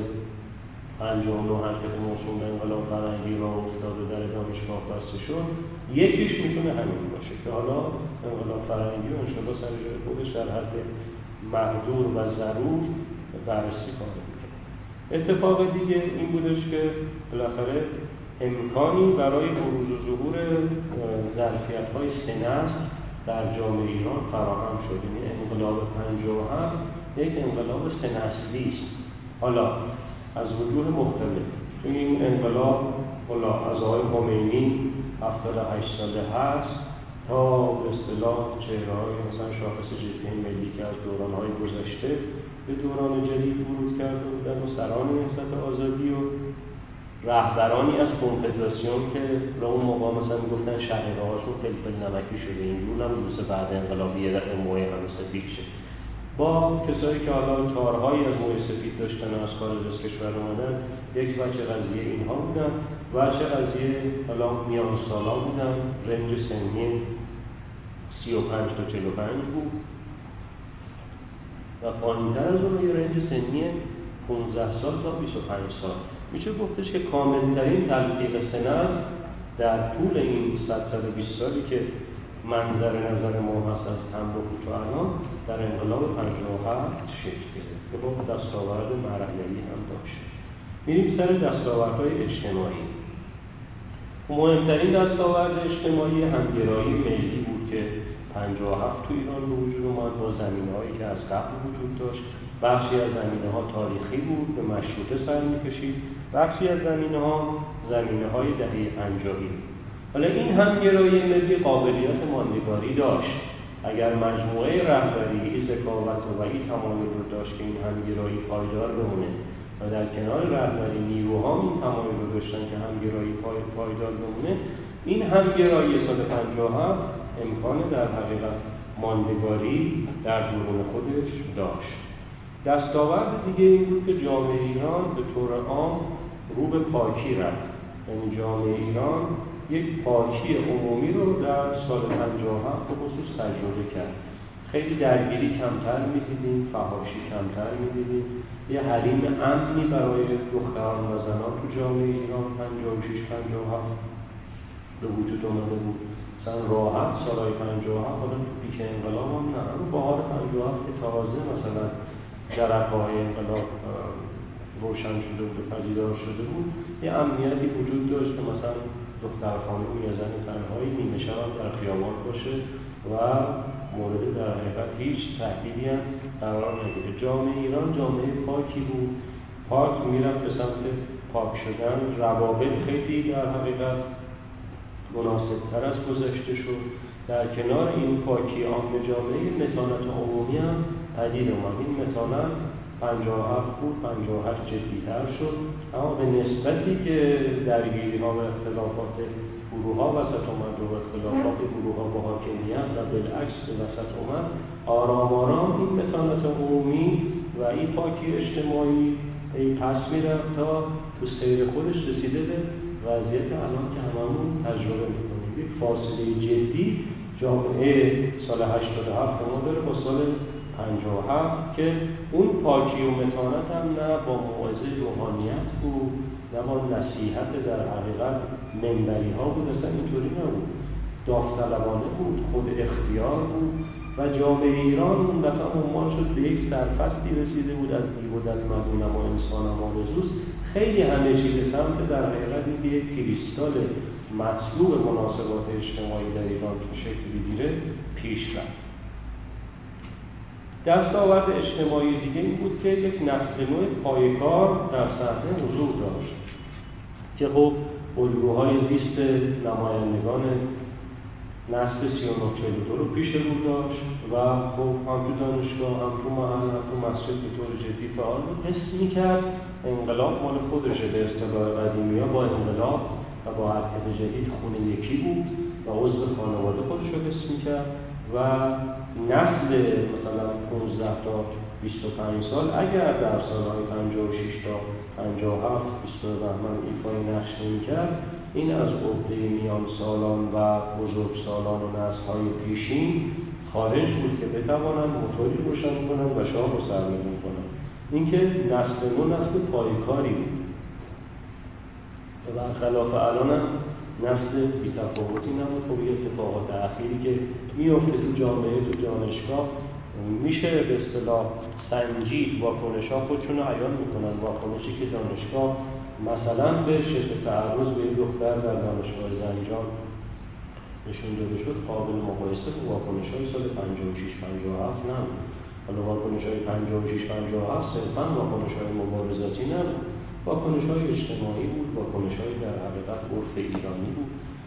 59 حرکت موسوم به انقلاب فرهنگی راه افتاد و در دانشگاه بسته شد، یکیش میتونه همین باشه که حالا انقلاب فرهنگی و انشالله سر جای خودش در حد محظور و ضرور بررسی کنه. اتفاق دیگه این بودش که بالاخره امکانی برای بروز و ظهور ظرفیت‌های سه نسل در جامعه ایران فراهم شد. یعنی انقلاب 57 یک انقلاب سه نسلی است. حالا از وجوه مختلف توی این انقلاب حالا از آقای خمینی 78 ساله هست تا به اصطلاح چهره‌های مثلا شاخص جبهه ملی که از دوران‌های گذشته به دوران جدید ورود کرده بودن و سران نهضت آزادی و رهبرانی از کنفدراسیون که به اون موقع مثلا میگفتن شقیقه‌هاشون فلفل نمکی شده، اینجور هم روز بعد انقلاب یه موی همه سفید شد، با کسایی که حالا تارهایی از موی سفید داشتن و از خارج از کشور اومدن. یک وجه قضیه اینها بودن، وجه قضیه حالا میان سالا بودن، رنج سنی 35 تا 45 بود و پایین‌تر از اون یه رنج سنی 15 سال تا 25 سال. میشه گفتش که کاملترین تلفیق سن است در طول این 120 سالی که منظر نظر ما هست از تنباکو تا الان در انقلاب 57 شکل گرفت که با دستاورد مرحله‌ای هم داشت. میریم سر دستاوردهای اجتماعی. مهمترین دستاورد اجتماعی همگرایی ملی بود که 57 تو ایران به وجود اومد با زمینه‌هایی که از قبل وجود داشت. بخشی از زمینه‌ها تاریخی بود، به مشروطه سر می‌کشید. بخشی از زمینه‌های دهه 50. حالا این همگرایی ملی قابلیت ماندگاری داشت. اگر مجموعه رهبری ذکاوت و این تمایل رو داشت که این همگرایی پایدار بمونه و در کنار رهبری نیروها این تمایل رو داشتن که همگرایی پایدار بمونه، این همگرایی سال 57 امکان در حقیقت ماندگاری در درون خودش داشت. دستاورد دیگه این بود که جامعه ایران به طور عام رو به پاکی رفت. یعنی جامعه ایران یک پاکی عمومی رو در سال 57 به خصوص تجربه کرد. خیلی درگیری کمتر می‌دیدیم، فحاشی کمتر می‌دیدیم. یه حریم امنی برای دختران و زنان تو جامعه ایران 56-57 به وجود آمده بود. مثلا راحت سالهای 57 حالا تو پیک انقلاب هم نه، اما بهار 57 که تازه مثلا جرقه‌های انقلاب روشن شده بود و پدیدار شده بود، یه امنیتی وجود داشت که مثلا دختر خانمی یا زن تنهایی نیمه شب در خیابان باشه و مورد در حقیقت هیچ تهدیدی هم قرار نگیره. جامعه ایران جامعه پاکی بود، پاک میرفت به سمت پاک شدن. روابط خیلی در حقیقت مناسب‌تر از گذشته شد. در کنار این پاکی عام جامعه متانت عمومی هم پدید اومد. این متانت 57 بود، 58 جدی‌تر شد، اما به نسبتی که درگیری‌ها و اختلافات گروه‌ها وسط اومد و اختلافات گروه‌ها با حاکمیت و بالعکس به وسط اومد، آرام آرام این متانت عمومی و این پاکی اجتماعی پس می‌رفت تا تو سیر خودش رسیده به وضعیت الان که هممون تجربه می‌کنیم. یک فاصله جدی جامعه سال 87 ما داره با سال 57 که اون پاکی و متانت هم نه با موعظه روحانیت بود، نه با نصیحت در حقیقت منبری ها بود، اصلا اینطوری نبود، داوطلبانه بود، خود اختیار بود و جامعه ایران اون دفعه عنوان شد به یک سرفصلی رسیده بود از بی‌بدت مدینه و انسان آرزوست. خیلی همه چیز سمت در حقیقت اینکه یک کریستال مطلوب مناسبات اجتماعی در ایران که شکل بگیره پیش رفت. دستاورد اجتماعی دیگه این بود که یک نسل نو پایکار در صحنه حضور داشت که خب الگوهای زیست نمایندگان نسل 39-42 رو پیش رو داشت و خب هم تو دانشگاه، هم تو محل، هم تو مسجد به طور جدی فعال بود. حس می‌کرد انقلاب مال خودشه، به اصطلاح قدیمی‌ها با انقلاب و با حرکت جدید خونه یکی بود و عضو خانواده خودش رو حس می‌کرد و نسل مثلا 15 تا 25 سال اگر در سالهای 56 تا 57 22 بهمن ایفای نقش نمی‌کرد، این از عهده میان سالان و بزرگ سالان و نسل‌های پیشین خارج بود که بتوانند موتوری روشن کنند و شاه رو سرنگون کنند. اینکه نسل نو نسل پایکاری بود و برخلاف الان هم نسل بی‌تفاوتی نبود. خب یه اتفاقات اخیری که میفته تو جامعه، تو دانشگاه میشه به اصطلاح سنجید، واکنش‌ها خودشون رو عیان میکنن. واکنشی که دانشگاه مثلا به شبه تعرض به یک دختر در دانشگاه زنجان نشون داده شد قابل مقایسه با واکنش‌های سال 56-57 نبود. حالا واکنش‌های 56-57 صرفاً واکنش‌های مبارزاتی نبود، واکنش‌های اجتماعی بود، واکنش‌های در حقیقت عرف ایرانی بود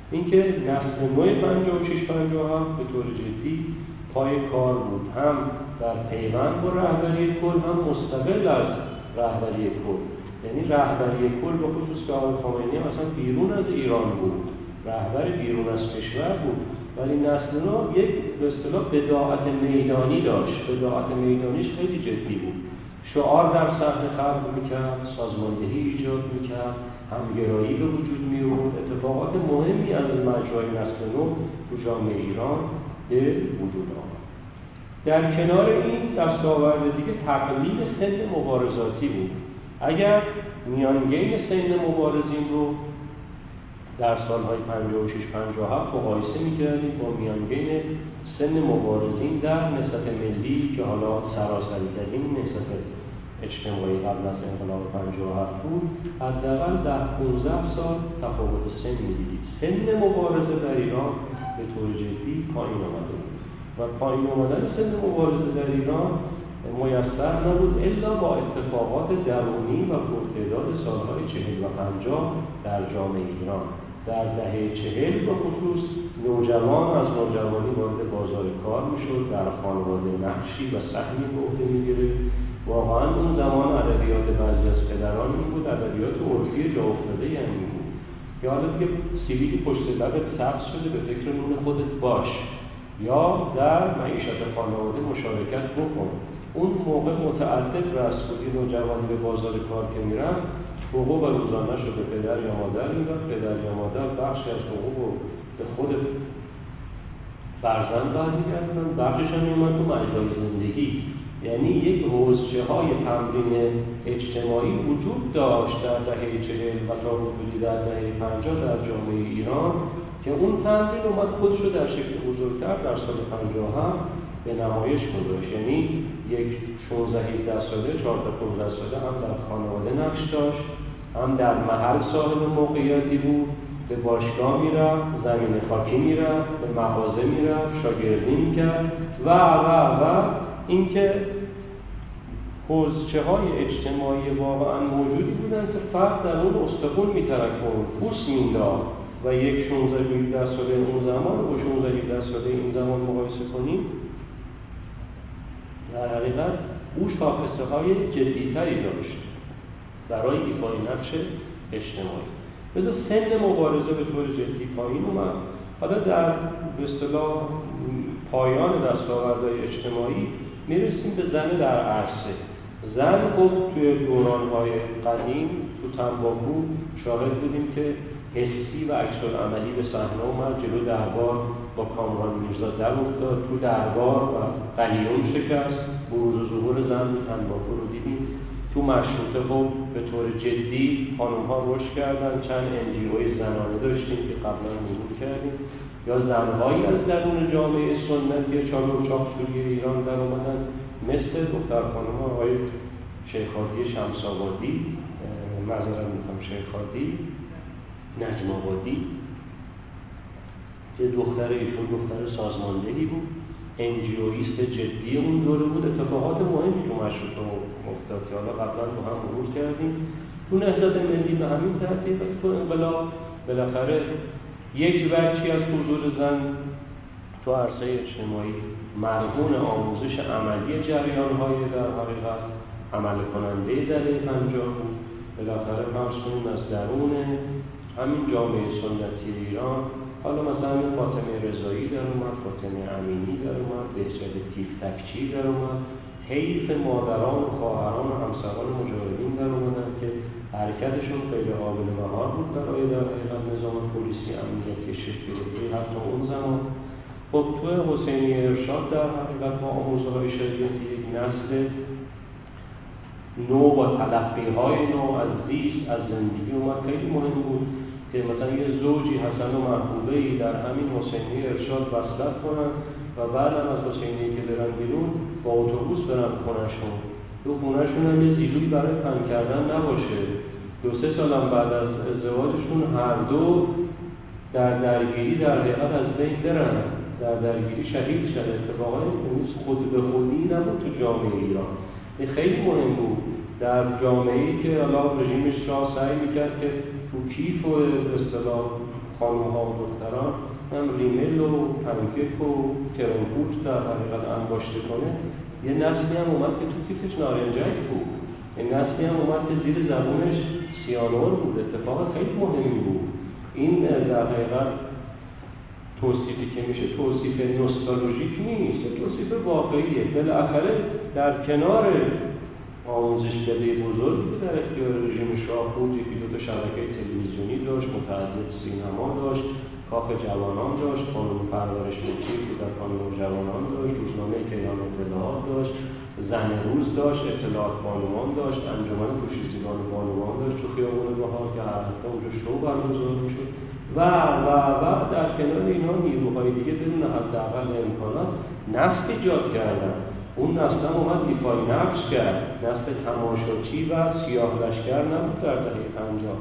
اینکه نسل نو 56-57 به طور جدی پای کار بود، هم در پیوند با رهبری کل، هم مستقل از رهبری کل. یعنی رهبری کل به خصوص که آقای خامنه‌ای اصلا بیرون از ایران بود، رهبر بیرون از کشور بود، ولی نسل نو یک به اصطلاح بداعت میدانی داشت. بداعت میدانیش خیلی جدی بود، شعار در صحنه خلق میکرد، سازماندهی ایجاد میکرد، همگرایی به وجود می‌آورد. اتفاقات مهمی از مجرای نسل نو تو جامعه ایران به وجود آمد. در کنار این دستاورد دیگه تقلیل سن مبارزاتی بود. اگر میانگین سن مبارزین رو در سالهای 56-57 مقایسه می‌کردیم با میانگین سن مبارزین در نهضت ملی که حالا سراسری‌ترین نهضت اجتماعی قبل از انقلاب 57 بود، حداقل 10-15 سال تفاوت سن می‌دیدید. سن مبارزه در ایران به طور جدی پایین آمده بود و پایین آمدن سن مبارزه در ایران میسر نبود الا با اتفاقات درونی و پرتعداد سالهای 40 و 50 در جامعه ایران. در دهه 40 به خصوص نوجوان از نوجوانی وارد بازار کار میشد، در خانواده نقشی و سهمی به عهده میگرفت. واقعا اون زمان ادبیات بعضی از پدران این بود، ادبیات عرفی جا افتاده یعنی بود. یا حالا دیگه سیبیلی پشت لبت سبز شده به فکر نون خودت باش، یا در معیشت خانواده مشارکت بکن. اون موقع متعدد رسم بود. نوجوانی به بازار کار که میرن حقوق روزانه‌اش رو به پدر یا مادر میداد، پدر یا مادر بخشی از حقوق رو به خود فرزند برمیگردوندن، بخشش هم میومد تو مجرای زندگی. یعنی یک حوزچه‌های تمرین اجتماعی وجود داشت در دهه 40 و تا حدودی در دهه 50 در جامعه ایران که اون تمرین اومد خودش رو در شکل بزرگتر در سال 57 به نمایش گذاشت. یعنی یک 16-17 ساله 14-15 ساله هم در خانواده نقش داشت، هم در محل صاحب موقعیتی بود، به باشگاه میرفت، زمین خاکی میرفت، به مغازه میرفت، شاگردی میکرد و اینکه حوزچه‌های اجتماعی واقعا موجودی بودن که فرد در اون استخون میترکون، پوست مینداخت و یک 16-17 ساله اون زمان با 16-17 ساله این زمان مقایسه کنیم، در حقیقت او شاخصه‌های جدی‌تری داشت برای ایفای نقش اجتماعی. لذا سن مبارزه به طور جدی پایین اومد. حالا در به اصطلاح پایان دستاوردهای اجتماعی میرسیم به زن در عرصه. زن خب توی دوران‌های قدیم تو تنباکو شاهد بودیم که حسی و عکس‌العملی به صحنه اومد، جلو دربار با کامران میرزا در افتاد، تو دربار و قلیون شکست، بروز و ظهور زن تو تنباکو رو دیدیم. تو مشروطه خب به طور جدی خانم‌ها رشد کردن، چند NGOی زنانه داشتیم که قبلا مرور کردیم، یا زن‌هایی از درون جامعه سنتی چاله و چاقچوری ایران در اومدن، مثل دختر خانم آقای شیخ‌هادی شمس‌آبادی، معذرت می‌خوام شیخ‌هادی نجم‌آبادی که دختر ایشون دختر سازماندهی بود، NGOیست جدی اون دوره بود. اتفاقات مهمی تو مشروطه افتاد که حالا قبلا با هم مرور کردیم. تو نهضت ملی به همین ترتیب تو انقلاب بالاخره یک وجهی از حضور زن تو عرصه اجتماعی مرهون آموزش عملی جریان‌های در حقیقت عمل کننده دهه 50 بود. بالاخره فرض کنیم از درون همین جامعه سنتی ایران، حالا مثلا فاطمه رضایی در اومد، فاطمه امینی در اومد، بهجت تیفتکچی در اومد، حیف مادران و خواهران و همسران مجاهدین در اومدن که حرکتشون خیلی قابل مهار بود برای در حقیقت نظام پلیسی امنیتی شکل گرفته حتی اون زمان. خب تو حسینی ارشاد در حقیقت با آموزه‌های شریعتی یک نسل نو با تلقی‌های نو از زیست از زندگی اومد. خیلی مهم بود که مثلا یه زوجی حسن و محبوبه‌ای در همین حسینی ارشاد وصلت کنن و بعدم از حسینی که برن بیرون با اتوبوس برن خونه‌شون. تو خونه‌شون هم یه زیلویی برای تنگ کردن نباشه. 2-3 سال هم بعد از ازدواجشون هر دو در درگیری در حقیقت از بین برن، در درگیری شهید شدن. اتفاقا خود به خودی نبود تو جامعه ایران. این خیلی مهم بود در جامعه‌ای که حالا رژیم شاه سعی می‌کرد که تو کیف و به اصطلاح خانم‌ها و دختران هم ریمل و پنکیک و ترنپوت در حقیقت انباشته کنه. یه نسلی هم اومد که تو کیفش نارنجک بود، یه نسلی هم اومد که زیر زبونش سیانور بود. اتفاق خیلی مهمی بود. این در حقیقت توصیفی که میشه توصیف نوستالژیک نیست، توصیف واقعیه. بالاخره در کنار آموزشکده بزرگی که در اختیار رژیم شاه بود، یکی دو تا شبکه تلویزیونی داشت، متعدد سینما داشت، کاخ جوانان داشت، خانم پرورش مکی کودکان و جوانان داشت، روزنامه کیهان اطلاعات داشت، زن روز داشت، اطلاعات بانوان داشت، انجمن پوشیزگان بانوان داشت تو خیابون بهار که هر هفته اونجا شو برگزار میشد و در کنار اینا نیروهای دیگه بدون حداقل امکانات نسل ایجاد کردن. اون نسل هم اومد دیفای نفس کرد، نسل تماشاچی و سیاه لشکر نبود در دهه 50.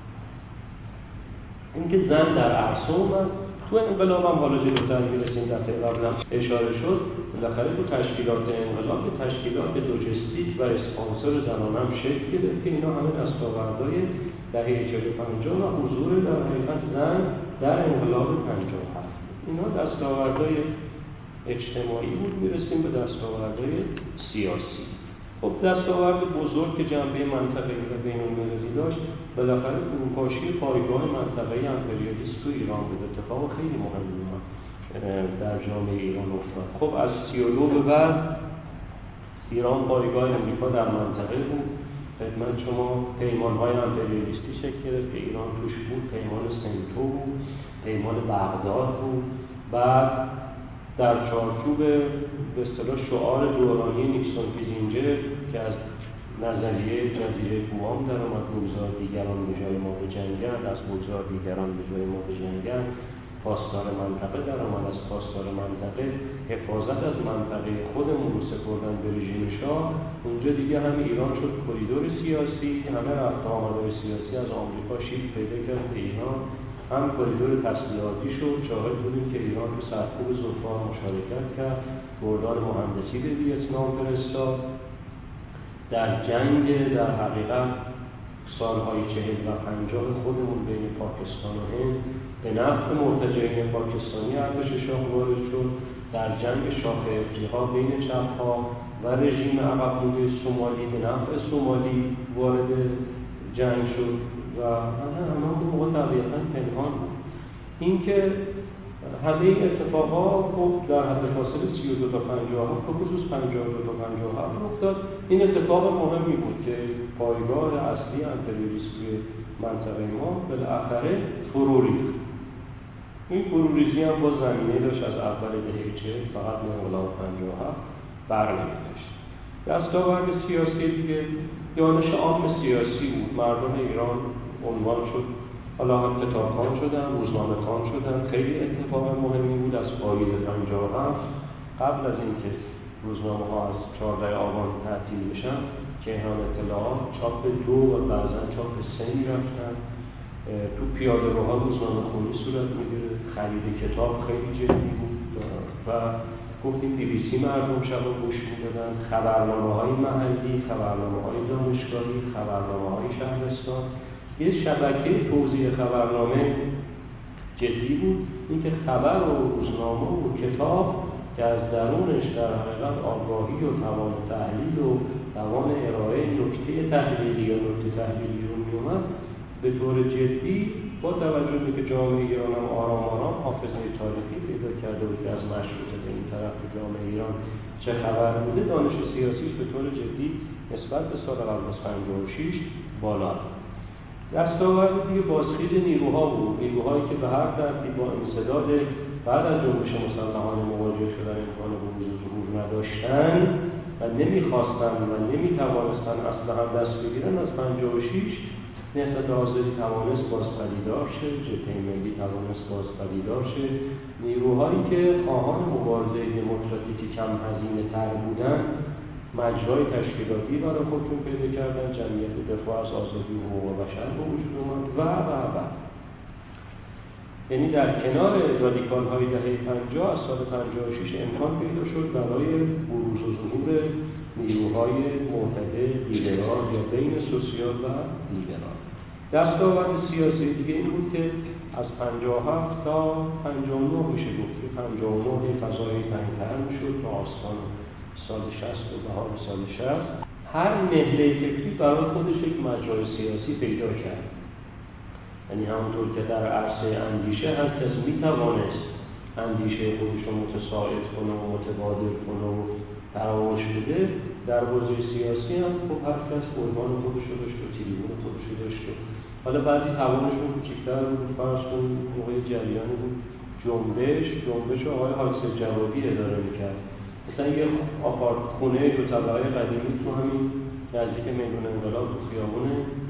اینکه زن در عرصه اومد تو انقلاب هم حالا جلوتر میرسیم، دفعه قبلم اشاره شد، بالاخره تو تشکیلات انقلاب تشکیلات لوجستیک و اسپانسر زنانه هم شکل گرفت که اینا همه دستاوردهای دهه 40-50 و حضور در حقیقت زن در انقلاب 57. اینا دستاوردهای اجتماعی بود. میرسیم به دستاوردهای سیاسی. خب دستاورد بزرگ که جنبه منطقه‌ای و بین‌المللی داشت، بالاخره فروپاشی پایگاه منطقه‌ای امپریالیسم تو ایران بود. اتفاق خیلی مهمی در جامعه ایران افتاد. خب از 32 به بعد ایران پایگاه امریکا در منطقه بود. خدمت شما پیمان‌های امپریالیستی شکل گرفت که ایران توش بود. پیمان سنتو بود، پیمان بغداد بود. بعد در چارچوب به اصطلاح شعار دورانی نیکسون کیسینجر که از نظریه جزیره گوام در آمد، بگذار دیگران به جای ما بجنگند، از بگذار دیگران به جای ما بجنگند، پاسدار منطقه در آمد، از پاسدار منطقه حفاظت از منطقه خودمون رو سپردن به رژیم شاه. اونجا دیگه هم ایران شد کریدور سیاسی، همه رفت آمدهای سیاسی از آمریکا شیفت پیدا کرد به ایران، هم کریدور تسلیحاتی شد. شاهد بودیم که ایران تو سرکوب ظفار مشارکت کرد، گردان مهندسی به ویتنام فرستاد. در جنگ در حقیقت سالهای 40 و 50 خودمون بین پاکستان و هند به نفع مرتجعین پاکستانی ارتش شاه وارد شد. در جنگ شاخ افریقا بین چپ‌ها و رژیم عقب مونده سومالی به نفع سومالی وارد جنگ شد و همه موقع طبیعتاً پنهان بود. این که همه این اتفاقات خب در حد فاصله 32 تا 57 به خصوص 52 تا 57 افتاد. این اتفاق مهمی بود که پایگاه اصلی امپریالیستی منطقه ما بالاخره فرو ریخت. این فروریزی هم با زمینه داشت از اول دهه 40 فقط انقلاب 57 برنمی‌داشت. دستاورد سیاسی دیگه دانش عام سیاسی بود. مردم ایران عنوان شد، حالا هم کتابخوان شدن، روزنامه‌خوان شدن. خیلی اتفاق مهمی بود از پاییز 57 قبل از اینکه روزنامه‌ها از 14 آبان تعطیل بشن، کیهان اطلاعات چاپ 2 و بعضاً چاپ 3 می‌رفتن. تو پیاده‌روها روزنامه‌خوانی صورت می‌گرفت. خرید کتاب خیلی جدی بود و گفتیم BBC مردم شب گوش می‌دادن. خبرنامه‌های محلی، خبرنامه‌های دانشگاهی، خبرنامه‌های شهرستان. یه شبکه توزیع خبرنامه جدی بود. اینکه خبر و روزنامه و کتاب که از درونش در حقیقت آگاهی و توان تحلیل و توان ارائه نکته تحلیلی یا نکته تحلیلی رو می‌آمد به طور جدی، با توجه به که جامعه ایران هم آرام آرام حافظه تاریخی پیدا کرده بود که از مشروطه این طرف جامعه ایران چه خبر بوده، دانش سیاسیش به طور جدی نسبت به سال قبل از 56 بالا رفت. دستاورد دیگه بازخیز نیروها بود. نیروهایی که به هر ترتیب با انسداد بعد از جنبش مسلحانه مواجه شدن امکان بروز و ظهور نداشتن و نمیخواستن و نمیتوانستن اصلا هم دست بگیرن، از 56 نهضت آزادی توانست بازپدیدار شه، جبهه ملی توانست بازپدیدار شه. نیروهایی که خواهان مبارزه دموکراتیکی کم هزینه تر بودن مجرای تشکیلاتی برای خودشون پیدا کردن، جمعیت دفاع از آزادی و حقوق بشر به وجود اومد و یعنی در کنار رادیکال های دهه 50 از سال 56 امکان پیدا شد برای بروز و ظهور نیروهای معتدل لیبرال یا بین سوسیال و لیبرال. دستاورد سیاسی دیگه این بود که از 57 تا 59 میشه گفت. 59 یه فضای تنگ‌تر میشد تا آستان سال 60 و بهار سال 60. هر نهله فکری برای خودش یک مجرای سیاسی پیدا کرد. یعنی همونطور که در عرصه اندیشه هر کس میتوانست اندیشه خودش رو متساعد کنه و متبادل کنه و تراوش بده، در حوزه سیاسی هم خب هر کس عنوان خودش رو داشت و تریبون خودش رو داشت. حالا بعضی توانشون کوچیک‌تر بود، فرض کنید موقع جریانی بود جنبش آقای حاکس جوادی اداره میکرد. مثلا یه خونه دو طبقه قدیمی تو همین نزدیک میدون انقلاب تو خیابون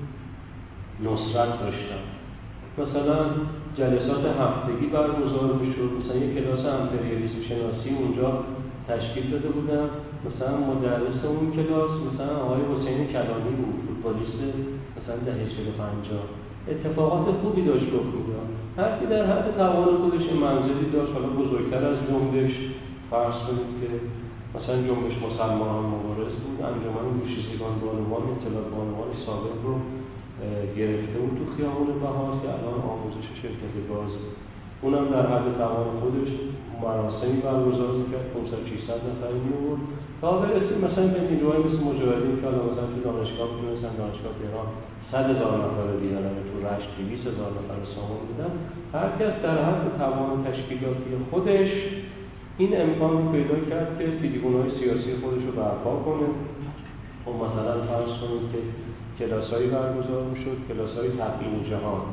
نصرت داشتن. مثلا جلسات هفتگی برگزار میشد، مثلا یه کلاس امپریالیسم شناسی اونجا تشکیل داده بودن. مثلا مدرس اون کلاس مثلا آقای حسین کلانی بود، فوتبالیست مثلا دهه 40-50. اتفاقات خوبی داشت رخ میداد. هر کی در حد توان خودش منزلی داشت، حالا بزرگتر از جنبش فرض کنید که مثلا جنبش مسلمانان مبارز بود، انجمن موشیزگان بانوان اطلاعات بانوان سابق رو گرفته بود تو خیابون بهار که الان آموزش شرکت گاز، اونم در حد توان خودش مراسمی برگزار میکرد، 500-600 نفر می‌آورد تا برسیم مثلا به نیروهای مثل مجاهدین که الان مثلا تو دانشگاه می‌تونستن دانشگاه تهران 100,000 نفر بیارن، تو رشت 200,000 نفر سامان بودن. هر کس در حد توان تشکیلاتی خودش این امکان رو پیدا کرد که تریبون‌های سیاسی خودش رو برپا کنه. خب مثلا فرض کنید که کلاس‌هایی برگزار می‌شد، کلاس‌های تبیین جهان.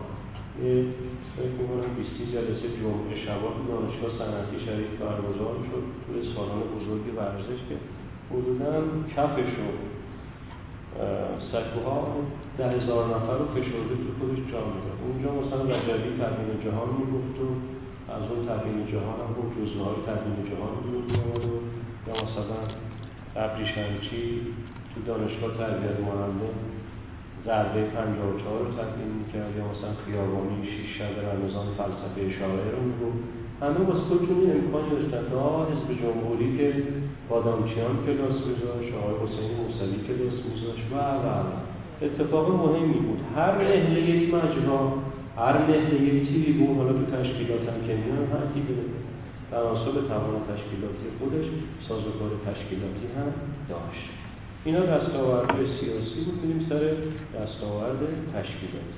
فکر می‌کنم 20 جلسه جمعه شبا تو دانشگاه صنعتی شریف برگزار شد توی سالن بزرگ ورزش که حدوداً کفش و سکوها 10,000 نفر رو فشرده تو خودش جا می‌داد. اونجا مثلا رجبی تبیین جهان می‌گفت و از اون تبیین جهان هم گفت جزوه‌های تبیین جهان بود یا مثلا ابریشمچی تو دانشگاه تربیت معلم ضربه 54 رو تبیین می‌کرد یا مثلا خیابانی 6 شب رمضان فلسفه شاعر رو می‌گفت. همه واسه خودشون این امکان داشتن تا حزب جمهوری که بادامچیان کلاس گذاشت، آقای حسین موسوی کلاس گذاشت و اتفاق مهمی بود. هر نهله یک مجرا، هر نهله یک تریبون، حالا تو تشکیلات هم که میان هر کی به تناسب توان تشکیلاتی خودش سازوکار تشکیلاتی هم داشت. اینا دستاوردهای سیاسی بود. بریم سر دستاورد تشکیلاتی.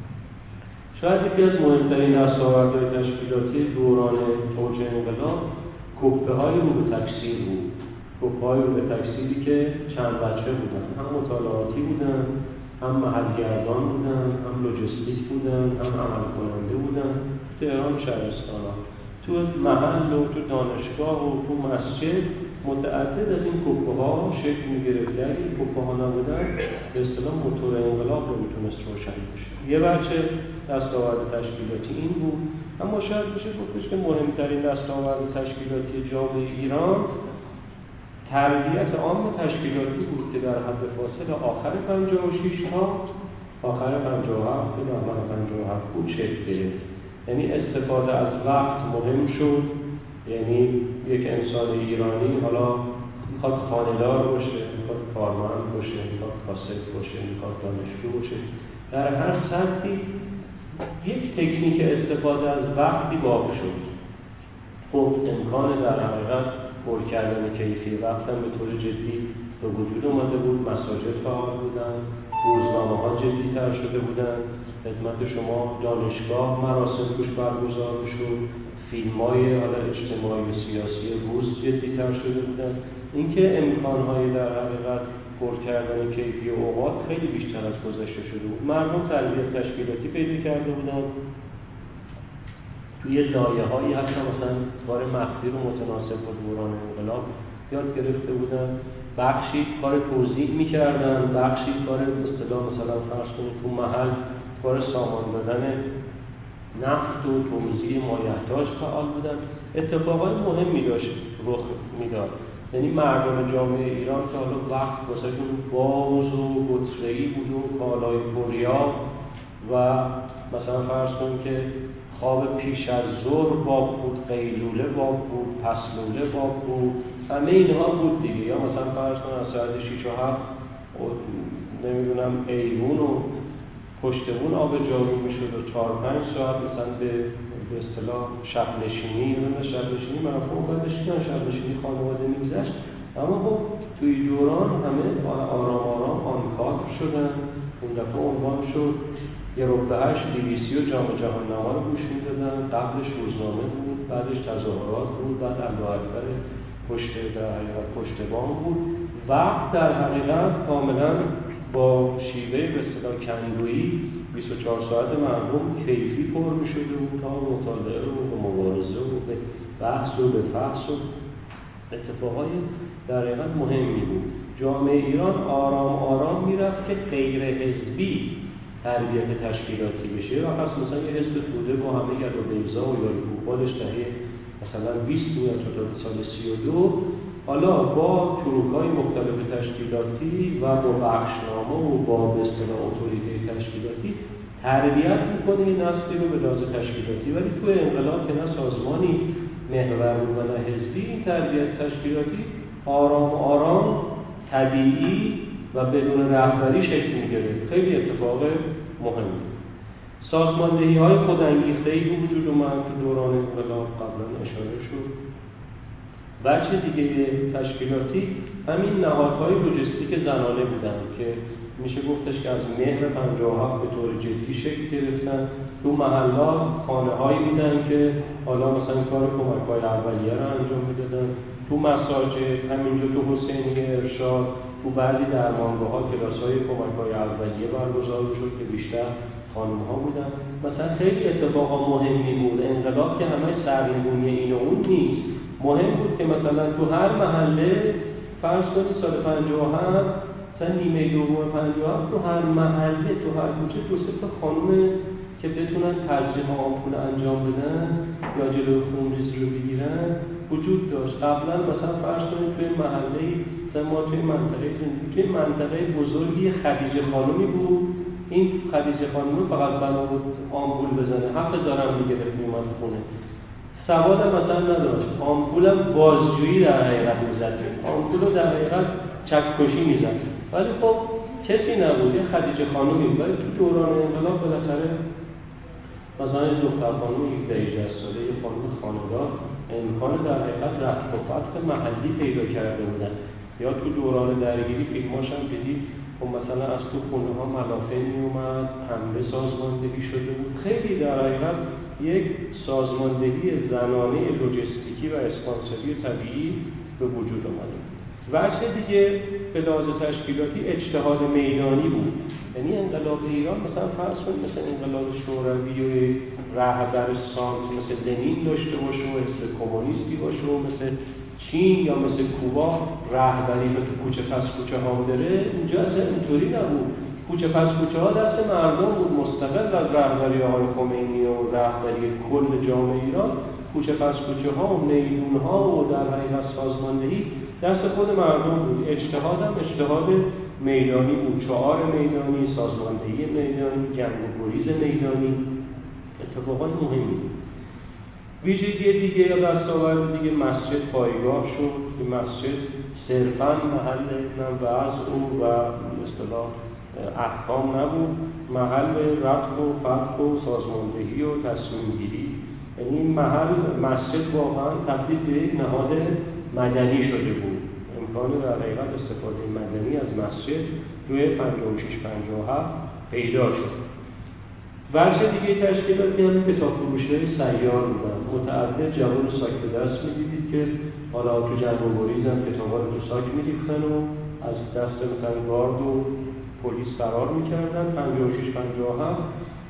شاید یکی از مهمترین دستاوردهای تشکیلاتی دوران اوج انقلاب کپه‌های رو به تکثیر بود. کپه‌های رو به تکثیری که چند وجه بودن، هم مطالعاتی بودن، هم محلگردان بودن، هم لوجستیک بودن، هم عمل کننده بودن. تهران شهرستان‌ها تو محل و تو دانشگاه و تو مسجد متعدد از این کپه‌ها شکل می‌گرفت. اگه این کپه‌ها نبودن به اصطلاح موتور انقلاب نمیتونست روشن بشه. یه بچه دستاورد تشکیلاتی این بود. اما شاید بشه گفتش که مهمترین دستاورد تشکیلاتی جامعه ایران تربیت عام تشکیلاتی بود که در حد فاصل آخر 56 تا آخر 57 تا اول 57 بود شکل گرفت. یعنی استفاده از وقت مهم شد. یعنی یک انسان ایرانی حالا میخواد خانه‌دار باشه، میخواد کارمند باشه، میخواد کاسب باشه، میخواد دانشجو باشه، در هر سطحی یک تکنیک استفاده از وقتی واقع شد. خب امکان در حقیقت پر کردن کیفی وقت هم به طور جدی به وجود اومده بود. مساجد فعال بودن، روزنامه‌ها جدی‌تر شده بودن، خدمت شما دانشگاه مراسم توش برگزار می‌شد، فیلم‌های حالا اجتماعی و سیاسی روز جدی‌تر شده بودن. اینکه امکان‌های در حقیقت پر کردن کیفی اوقات خیلی بیشتر از گذشته شده بود. مردم تربیت تشکیلاتی پیدا کرده بودن. توی لایه‌هایی حتی مثلا کار مخفی رو متناسب با دوران انقلاب یاد گرفته بودن. بخشی کار توزیع می‌کردن، بخشی کار به اصطلاح مثلا فرض کنید تو محل کار سامان دادن نفت و توزیع مایحتاج فعال بودن. اتفاقات مهمی داشت رخ میداد. یعنی مردم جامعه ایران که حالا وقت واسهشون باز و گتره‌ای بود و کالای پریاب و مثلا فرض کنید که خواب پیش از ظهر باب بود، قیلوله باب بود، پسلوله باب بود، همه اینها بود دیگه. یا مثلا فرض کنید از ساعت 6 و 7 نمیدونم ایوون و پشتمون آبجاری میشد و 4-5 ساعت مثلا به اصطلاح شب نشینی مفهوم بعدش که شب نشینی خانواده میگذشت. اما خب توی دوران همه آرام آرام آنکادر شدن. اون دفعه عنوان شد یه ربعه‌اش BBC و جام جهان‌نما رو گوش میدادن، قبلش روزنامه بود، بعدش تظاهرات بود، بعد الله اکبر پشت بام بود. وقت در حقیقت کاملا با شیوه به اصطلاح کندویی 24 ساعت مردم کیفی پر می‌شده بود تا مطالعه و مبارزه و به بحث و به فحص و اتفاقای در حقیقت مهمی بود. جامعه ایران آرام آرام میرفت که غیر حزبی تربیت تشکیلاتی بشه. و پس مثلا یه حزب توده با همه گل و بیضا و یاری کوپالش دهه مثلا 20 میاد تا سال 32، حالا با چروک‌های مختلف تشکیلاتی و با بخشنامه و با به اصطلاح اتوریته تشکیلاتی تربیت میکنه این نسلی رو به لحاظ تشکیلاتی. ولی تو انقلاب که نه سازمانی محور بود و نه حزبی، این تربیت تشکیلاتی آرام آرام طبیعی و بدون رهبری شکل می‌گرفت. خیلی اتفاق مهمی. سازماندهی‌های خودانگیخته‌ای به وجود اومد تو دوران انقلاب، قبلا اشاره شد. بچه دیگه تشکیلاتی همین نهادهای لوجستیک زنانه بودن که میشه گفتش که از مهر 57 به طور جدی شکل گرفتن. تو محلات خانه‌هایی بودن که حالا مثلا کار کمک‌های اولیه رو انجام میدادن. تو مساجد همینجا تو حسینیه ارشاد، تو بعضی درمانگاه‌ها کلاس‌های کمک‌های اولیه برگزار شد که بیشتر خانم‌ها بودن. مثلا خیلی اتفاقا مهمی بود. انقلاب که همه سرنگونی این و اون نیست. مهم بود که مثلا تو هر محله فرض کنید سال 57 مثلا نیمه دوم 57 تو هر محله تو هر کوچه 2-3 تا خانم که بتونن تزریق آمپول انجام بدن یا جلوی خونریزی رو بگیرن وجود داشت. قبلا مثلا فرض کنید توی محله‌ای مثلا ما توی منطقه بزرگی خدیجه خانومی بود. این خدیجه خانم فقط بنا بود آمپول بزنه، حق دارم میگرفت میومد خونه. سواد مثلا نداشت، آمپولم بازجویی در حقیقت میزد، آمپول رو در حقیقت چکشی میزد. ولی خب کسی نبود، یه خدیجه خانومی بود. ولی تو دوران انقلاب بالاخره مثلا یه دختر خانم 17-18 ساله، یه خانم خانه‌دار امکان در حقیقت رفت و فتح محلی پیدا کرده بودن. یا تو دوران درگیری فیلماش هم دیدید و مثلا از تو خونه ها ملافه می اومد، حمله سازماندهی شده بود. خیلی در حقیقت یک سازماندهی زنانه لوجستیکی و اسپانسری طبیعی به وجود آمده. وجه دیگه به لحاظ تشکیلاتی اجتهاد میدانی بود. یعنی انقلاب ایران مثلا فرض کنید مثلا انقلاب شوروی و رهبر سانت مثل لنین داشته باشه و حزب کمونیستی باشه و مثل چین یا مثل کوبا رهبری به تو کوچه پس کوچه ها داره. اینجا اصلا اینطوری نبود. کوچه پس کوچه ها دست مردم بود، مستقل از رهبری آقای خمینی و رهبری کل جامعه ایران. کوچه پس کوچه ها و میدون ها و در حقیقت سازماندهی دست خود مردم بود. اجتهاد هم اجتهاد میدانی بود، شعار میدانی، سازماندهی میدانی، جنگ و گریز میدانی، اتفاقات مهمی بود. ویژگی دیگه یا دستاورد دیگه مسجد پایگاه شد. این مسجد صرفاً محل وعظ و اصطلاح احکام نبود، محل رفع و فتح و سازماندهی و تصمیم گیری. یعنی این مسجد واقعاً تبدیل به یک نهاد مدنی شده بود. امکان در حقیقت استفاده مدنی از مسجد روی 56-57 پیدا شد. وجه دیگه تشکیلاتی هم کتاب فروشی‌های سیار بودن. متعدد جوان ساک به دست می‌دیدید که حالا تو جنگ و گریز هم کتابا رو تو ساک می‌ریختن و از دست مثلا گارد و پلیس فرار می‌کردن. 56-57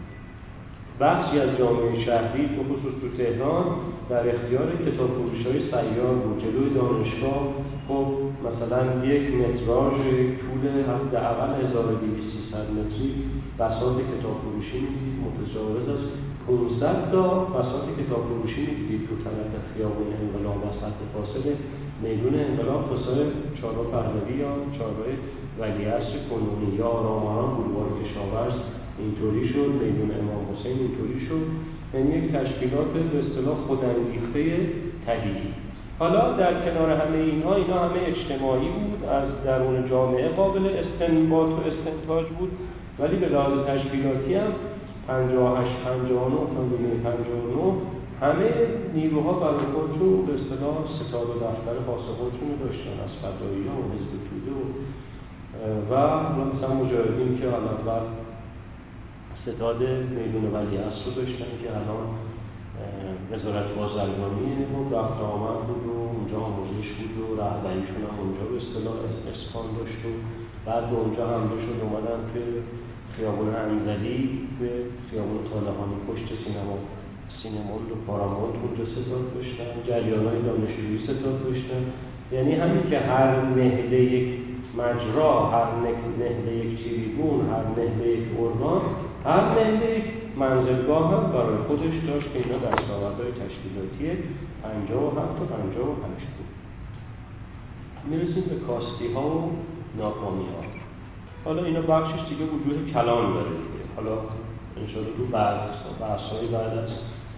بخشی از جامعه شهری به خصوص تو تهران در اختیار کتاب فروشی‌های سیار بود. جلوی دانشگاه خب مثلا یک متراژ طول حداقل 1200-1300 متری بساط کتاب فروشی می‌دید، متجاوز از 500 تا بساط کتاب فروشی می‌دید تو طرف خیابان انقلاب و سد فاصله میدون انقلاب پسر چهارراه پهلوی یا چهارراه ولیعصر کنونی یا آرام بولوار کشاورز اینطوری شد، میدون امام حسین اینطوری شد. یعنی یک تشکیلات به اصطلاح خودانگیخته طبیعی. حالا در کنار همه اینا همه اجتماعی بود، از درون جامعه قابل استنباط و استنتاج بود. ولی به لحاظ تشکیلاتی هم 58 59 تا نیمه 59 همه نیروها برای خودشون به اصطلاح ستاد و دفتر خاص خودشون داشتن، از فدایی‌ها و حزب توده و مثلا مجاهدین که اول ستاد میدون ولیعصر رو داشتن که الان وزارت بازرگانی بود، رفت آمد بود و اونجا آموزش بود و رهبریشون هم اونجا به اصطلاح اسپان داشت و بعد به اونجا حمله شد، اومدن که خیابون انزلی به خیابون طالقانی پشت سینمولد و پارامونت اونجا ستاد داشتن، جریان‌های دانشجویی ستاد داشتن. یعنی همین که هر نهله یک مجرا، هر نهله یک تریبون، هر نهله یک ارگان، هر نهله یک منزلگاه هم برای خودش داشت که اینا دستاوردهای تشکیلاتی 57 تا 58 بود. میرسیم به کاستی‌ها و ناکامی‌ها. حالا اینا بخشش دیگه وجود کلان داره دیگه. حالا انشاءالله تو بحث‌های بعد از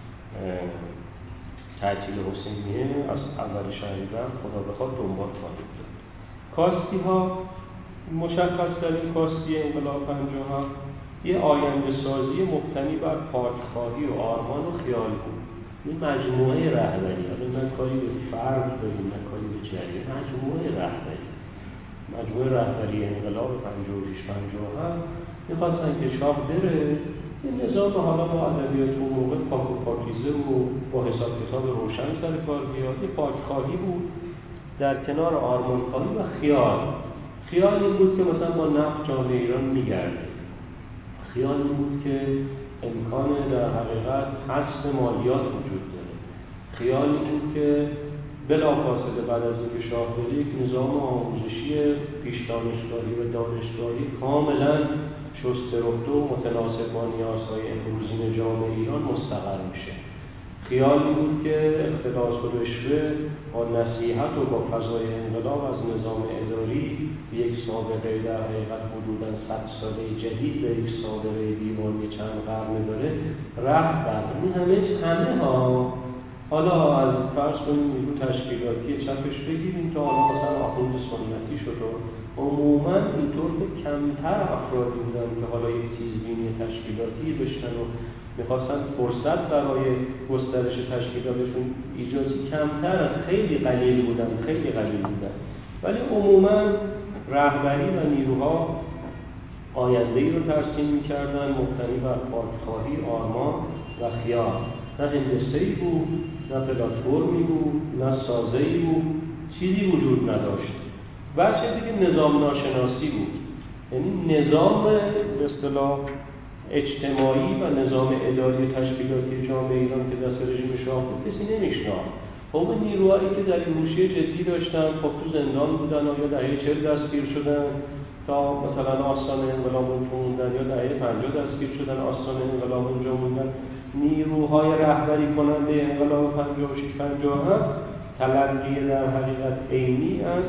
تعطیل حسینیه از اول شهریور خدا بخواد دنبال خواهیم کرد. کاستی‌ها مشخص در این کاستی انقلاب 57 یه آینده سازی مبتنی بر پاکخواهی و آرمان و خیال بود. این مجموعه رهبری، حالا نه کاری به فرد داریم نه کاری به جریان، مجموعه رهبری انقلاب 56-57 می‌خواستن که شاه بره یه نظام حالا با ادبیات اون موقع پاک و پاکیزه و با حساب کتاب روشن سر کار بیاد. یه پاکخواهی بود در کنار آرمان‌خواهی و خیال این بود که مثلا با نفت جامعه ایران میگرده. خیال این بود که امکان در حقیقت حذف مالیات وجود داره. خیال این بود که بلافاصله بعد از اینکه شاه بره یک نظام آموزشی پیش دانشگاهی و دانشگاهی کاملا شسته رفته و متناسب با نیازهای امروزین جامعه ایران مستقر میشه. خیالی بود که اختلاس و رشوه با نصیحت و با فضای انقلاب از نظام اداری یک سابقه در حقیقت حدوداً 100 ساله جدید به یک سابقه دیوانی چند قرن داره رفت بر این همه ها. حالا از فرض کنیم نیرو تشکیلاتی چپش بگیریم تا حالا مثلا آخوند سنتی شد و عموما اینطور که کمتر افرادی بودن که حالا یک تیزبینی تشکیلاتی داشتن و میخواستن فرصت برای گسترش تشکیلاتشون ایجادی کمتر، خیلی قلیل بودن. ولی عموما رهبری و نیروها آینده‌ای رو ترسیم می‌کردن مبتنی بر پاکخواهی، آرمان و خیال. نه هندسه‌ای بود، نه پلتفرمی بود، نه سازه‌ای بود، چیزی وجود نداشت. بچه دیگه نظام ناشناسی بود. یعنی نظام به اصطلاح اجتماعی و نظام اداری تشکیلاتی جامعه ایران که دست رژیم شاه بود کسی نمی‌شناخت. خب نیروهایی که در این حوشی جدی داشتن خب تو زندان بودن یا دهه 40 دستگیر شدن تا مثلا آستان انقلاب اونجا موندن یا دهه 50 دستگیر شدن آستان انقلاب اونجا موندن. نیروهای رهبری کننده انقلاب 56-57 تلقی در حقیقت عینی از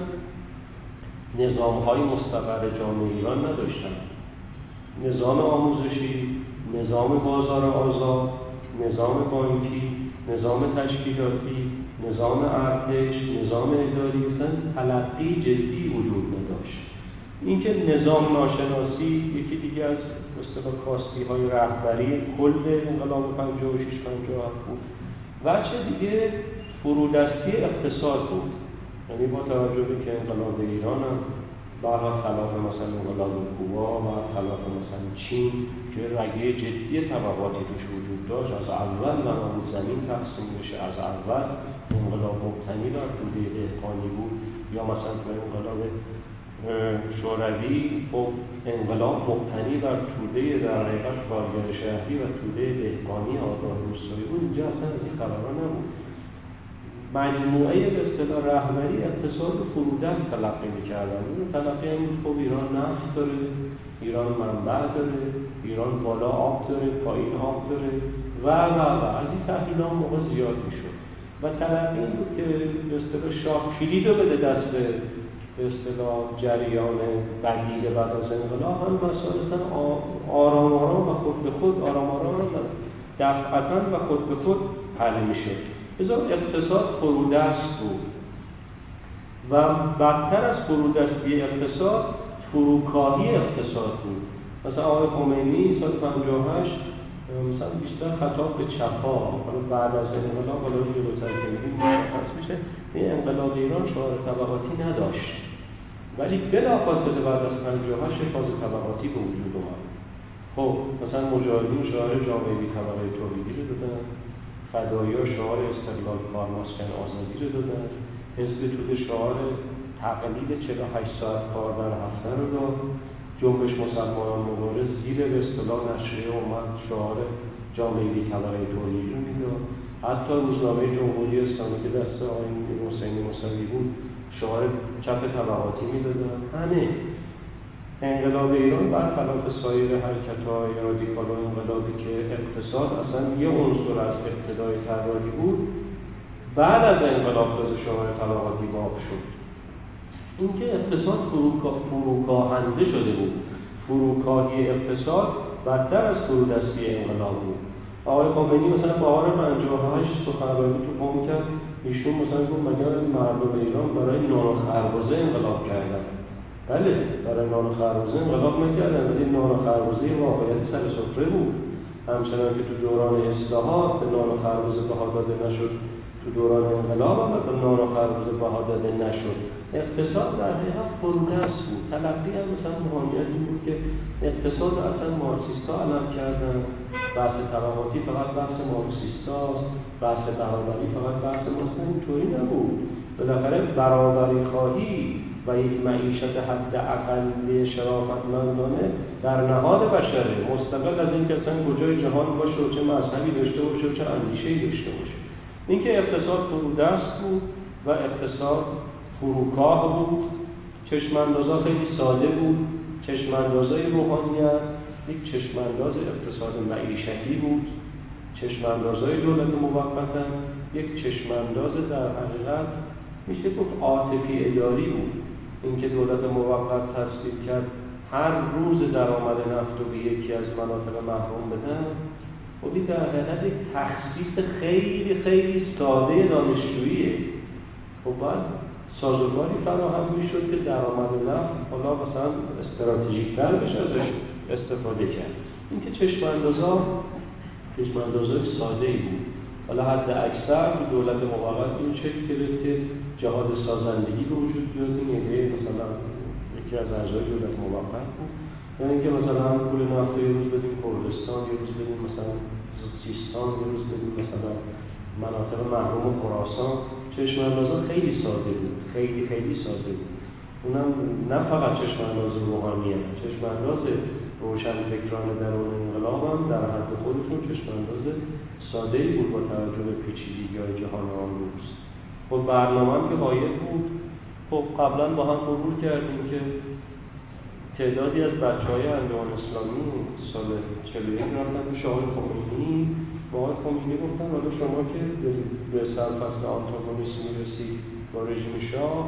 نظام‌های مستقر جامعه ایران نداشتن. نظام آموزشی، نظام بازار آزاد، نظام بانکی، نظام تشکیلاتی، نظام ارتش، نظام اداری مثلا تلقی جدی وجود نداشت. اینکه نظام ناشناسی یکی دیگه از اصطلاح کاستی‌های رهبری کل انقلاب 56-57 بود. وجه دیگه فرودستی اقتصاد بود. یعنی با توجه به که انقلاب ایران هم برای خلاف مثلا انقلاب کوبا و خلاف مثلا چین که رگه جدی طبقاتی توش وجود داشت، از اول منابع زمین تقسیم بشه، از اول انقلاب مبتنی بر توده دهقانی بود یا مثلا تو انقلاب شوروی خب انقلاب مبتنی بر توده در حقیقت کارگر شهری و توده دهقانی آگاه روستایی بود. اینجا اصلا این خبرها نبود. مجموعه به اصطلاح رهبری اقتصاد فرودست تلقی می‌کردن. این تلقی این خب ایران نفت داره، ایران منبع داره، ایران بالا آب داره، پایین آب داره و از این تحلیل‌ها موقع زیاد میشد و تلقی این بود که به اصطلاح شاه کلید رو بده دست به اصطلاح جریان بدیل بعد از انقلاب هم مسائل آرام و خود به خود دفعتاً و خود به خود حل میشه. لذا اقتصاد فرودست بود و بدتر از فرودستی اقتصاد فروکاهی اقتصاد بود. مثلا آقای خمینی سال 58 مثلا بیشتر خطاب به چپ‌ها، حالا بعد از انقلاب حالا جلوتر که می‌بینیم مشخص میشه این انقلاب ایران شعار طبقاتی نداشت، ولی بلافاصله بعد از 58 فاز طبقاتی به وجود اومد. خب مثلا مجاهدین شعار جامعه بی طبقه تولیدی رو دادن، فدایی‌ها شعار استقلال کارمسکن آزادی رو دادن، حزب توده شعار تقلید 48 ساعت کار در هفته رو داد، جنبش مسلمانان مبارز زیر به اصطلاح نشریه اومد شعار جامعه بی طبقه تولیدی رو میداد. حتی روزنامه جمهوری اسلامی که دست آقای حسینی موسوی بود شعار چپ طبقاتی میدادن. همه انقلاب ایران برخلاف سایر حرکت‌های رادیکال و انقلابی که اقتصاد اصلا یه عنصر از ابتدای طراحی بود، بعد از انقلاب تازه شعار طبقاتی باب شد. اینکه اقتصاد فروکاهنده شده بود، فروکاهی اقتصاد بدتر از فرودستی انقلاب بود. آقای خمینی مثلا بهار 58 سخنرانی تو قم کرد، ایشون مثلا گفت مگر مردم ایران برای نان و خربزه انقلاب کردن؟ بله، برای نان و خربزه انقلاب نکردن، ولی نان و خربزه واقعیت سر سفره بود. همچنان که تو دوران اصلاحات به نان و خربزه بها داده نشد، تو دوران انقلاب هم به نان و خربزه بها داده نشد. اقتصاد در حقیقت فرودست بود. تلقی هم مثلا مهاجرتی بود که اقتصاد اصلا مارکسیستا علم کردن، بحث طبقاتی فقط بحث مارکسیستاست، بحث برابری فقط بحث مثلا اینطوری نبود. بالاخره برابری خواهی و یک معیشت حد اقلی شرافتمندانه در نهاد بشره، مستقل از اینکه اصلا کجای جهان باشه و چه مذهبی داشته باشه و چه اندیشه‌ای داشته باشه. اینکه اقتصاد فرودست بود و اقتصاد فروکاه بود، چشم‌اندازها خیلی ساده بود، چشم‌اندازهای روحانیت یک چشم‌انداز اقتصاد معیشتی بود، چشم‌اندازهای دولت موقتاً یک چشم‌انداز در حقیقت میشه گفت عاطفی اداری بود. اینکه دولت موقت تصویب کرد هر روز درآمد نفت رو به یکی از مناطق محروم بدن، خودی در حقیقت یک تخصیص خیلی خیلی ساده دانشجوییه. خب باید سازوکاری فراهم میشد که درآمد نفت حالا مثلا استراتژیک‌تر بشه ازش استفاده کرد. اینکه چشم‌اندازهای ساده‌ای بود. حالا حد اکثر تو دولت موقت این شکل گرفت که جهاد سازندگی به وجود بیاد. این ایده مثلا یکی از اعضای دولت موقت بود، یعنی اینکه مثلا پول نفت یه روز بدیم کردستان، یه روز بدیم مثلا سیستان، یه روز بدیم مثلا مناطق محروم و خراسان. چشم‌اندازها خیلی ساده بود، خیلی خیلی ساده بود. اونم نه فقط چشم‌انداز روحانیت، چشم‌انداز روشنفکران درون انقلاب هم در حد خودشون چشم‌انداز ساده‌ای بود با توجه به پیچیدگی‌های جهان آن روز. خب برنامه که باید بود. خب قبلا با هم مرور کردیم که تعدادی از بچه‌های اندوان اسلامی سال 41 رفتن پیش آقای خمینی. با آقای خمینی گفتن حالا شما که به سرفصل آنتاگونیسم می‌رسید با رژیم شاه،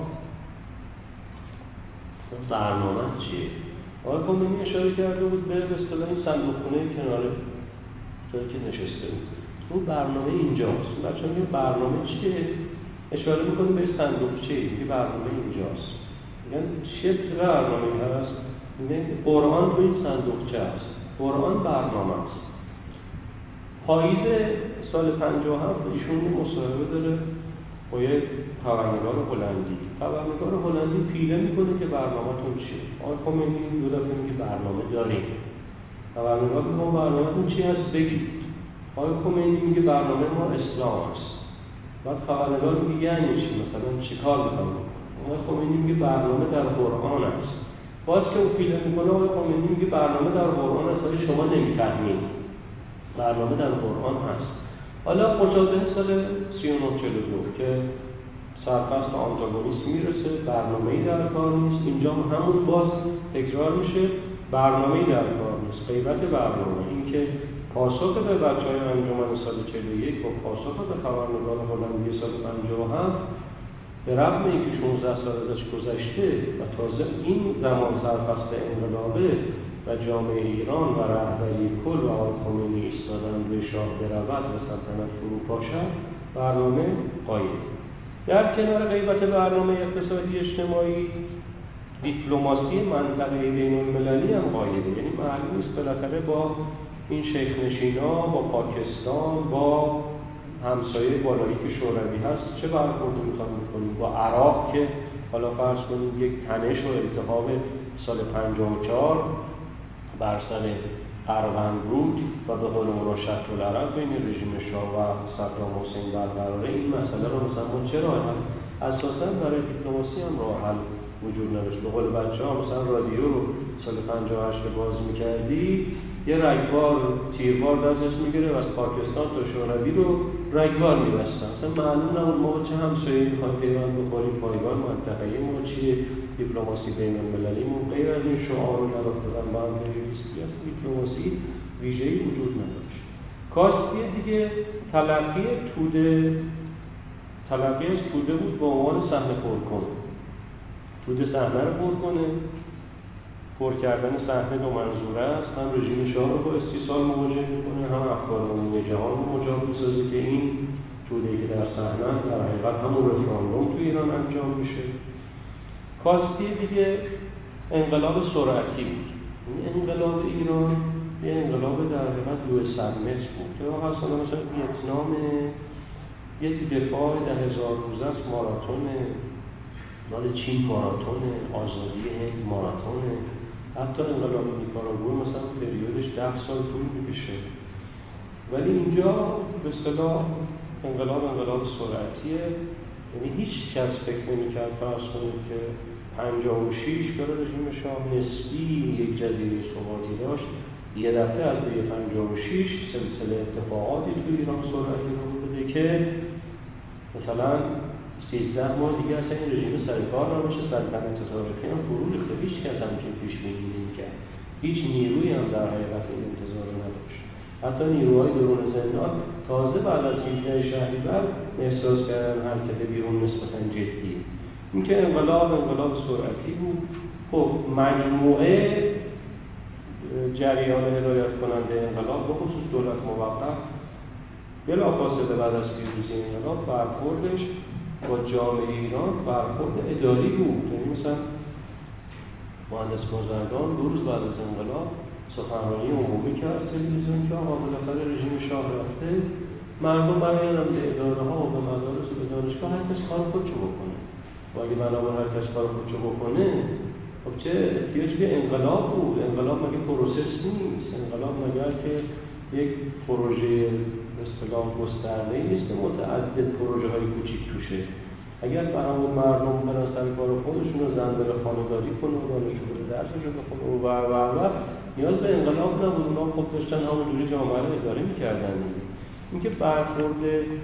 برنامه چیه؟ آقای خمینی اشاره کرده بود به اصطلاح این صندوقخونه کنار جایی که نشسته بود. اون برنامه اینجاست. بچه‌ها میگن برنامه چیه؟ اشاره می‌کنه به صندوقچه، که برنامه اینجاست. میگن چه برنامه‌ای هست؟ میگن قرآن تو این صندوقچه است. قرآن برنامه است. پاییز سال 57 ایشون مصاحبه داره با یک خبرنگار هلندی. خبرنگار هلندی پیله میکنه که برنامه‌تون چیه؟ آقای خمینی دو دفعه میگه برنامه داریم. خبرنگار میگه برنامه‌تون چی هست بگید. آقای خمینی میگه برنامه ما اسلام است. بعد خبرنگار میگه یعنی چی؟ مثلا چیکار می‌کنید؟ آقای خمینی میگه برنامه در قرآن است. باز که او پیله میکنه آقای خمینی میگه برنامه در قرآن است ولی شما نمی‌فهمید. برنامه در قرآن هست. حالا مجازه سال 39-42 که سرفصل آنتاگونیسم میرسه، برنامه‌ای در کار نیست. اینجا همون باز تکرار میشه، برنامه‌ای در کار نیست. غیبت برنامه این که پاسخ به بچه‌های انجمن سال 41 و پاسخ به خبرنگار هلندی سال 57 به رغم اینکه 16 سال ازش گذشته و تازه این زمان سرفصل انقلابه و جامعه ایران و رهبری کل و آقای خمینی ایستادن روی شاه برود و سلطنت فرو پاشد، برنامه قایم. در کنار غیبت برنامه اقتصادی اجتماعی، دیپلماسی منطقه‌ای بین‌المللی هم قایده. یعنی معلوم نیست بالاخره با این شیخ نشینا، با پاکستان، با همسایه بالایی که شوروی هست چه برخوردی میخوام بکنیم؟ با عراق که حالا فرض کنیم یک تنش و التهاب سال 54 بر سر اروندرود و به قول اونا شط العرب بین رژیم شاه و صدام حسین برقراره، این مسئله رو مثلا ما چه راه حل؟ اساسا برای دیپلماسی هم راه حل وجود نداشت. به قول بچه‌ها مثلا رادیو رو سال 58 که باز می‌کردی یه رگبار تیربار دستش میگیره و از پاکستان تا شوروی رو رگبار می‌بستن. مثلا معلوم نبود ما چه همسایه‌ای می‌خوایم پیوند بخوریم، پایگاه منطقه‌ای ما چیه، دیپلماسی بین‌المللیمون غیر از این شعار رو دادن با هم دیپلماسی ویژه‌ای وجود نداشت. کاستی دیگه تلقی از توده بود به عنوان صحنه پرکن. توده صحنه رو پر کنه. پر کردن صحنه دو منظوره است، هم رژیم شاه رو با استیصال مواجه میکنه، هم افکار عمومی جهان رو مجاب میسازه که این توده‌ای که در صحنه در حقیقت همون رفراندوم تو ایران انجام میشه. کاستی دیگه انقلاب سرعتی بود. این انقلاب ایران یه انقلاب در حقیقت 200 متر بود که مثلا ویتنام یک دفاع 10,000 روزه است، ماراتونه، مال چین ماراتونه، آزادی هند ماراتونه، حتی انقلاب نیکاراگوئه مثلا پریودش 10 سال طول میکشه. ولی اینجا به اصطلاح انقلاب سرعتیه. یعنی هیچ کس فکر نمی‌کرد فرض کنید که 56 که رژیم شاه نسبی یک جزیره ثباتی داشت، یه دفعه از 56 سلسله اتفاقاتی تو ایران سرعتی رو بوده که مثلا 13 ماه دیگه اصلا این رژیم سرکار نباشه، سلطنت تاریخی هم فرو ریخته. هیچ کس همچین پیش بینی نمی‌کرد. هیچ نیرویی هم در حقیقت این انتظار نداشت. حتی نیروهای درون زندان تازه بعد از 18 شهریور احساس کردن حرکت بیرون نسبتاً جدیه. این که انقلاب سرعتی بود. خب مجموعه جریان هدایت کننده انقلاب به خصوص دولت موقت بلافاصله بعد از پیروزی انقلاب برخوردش با جامعه ایران برخورد اداری بود. یعنی مثلا مهندس بازرگان 2 روز بعد از انقلاب سخنرانی عمومی کرد تلویزیون که آقا بالاخره رژیم شاه رفته، مردم برگردن به اداره‌ها و به مدارس و به دانشگاه، هر کس کار خودشو بکنه. و اگه بنابراین هر کس کار خودشو بکنه، خب چه احتیاجی به انقلاب بود؟ انقلاب مگه پروسس نیست؟ انقلاب مگر که یک پروژه به اصطلاح گسترده نیست که متعدد پروژه‌های کوچیک توشه. اگر فرامون مردم برن سر کار خودشون رو زن بره خانه‌داری کنه و دانشجو بره درسشو بخونه و نیاز به انقلاب نبود. اونا خب داشتن همونجوری جامعه رو اداره می‌کردن. اینکه برخورد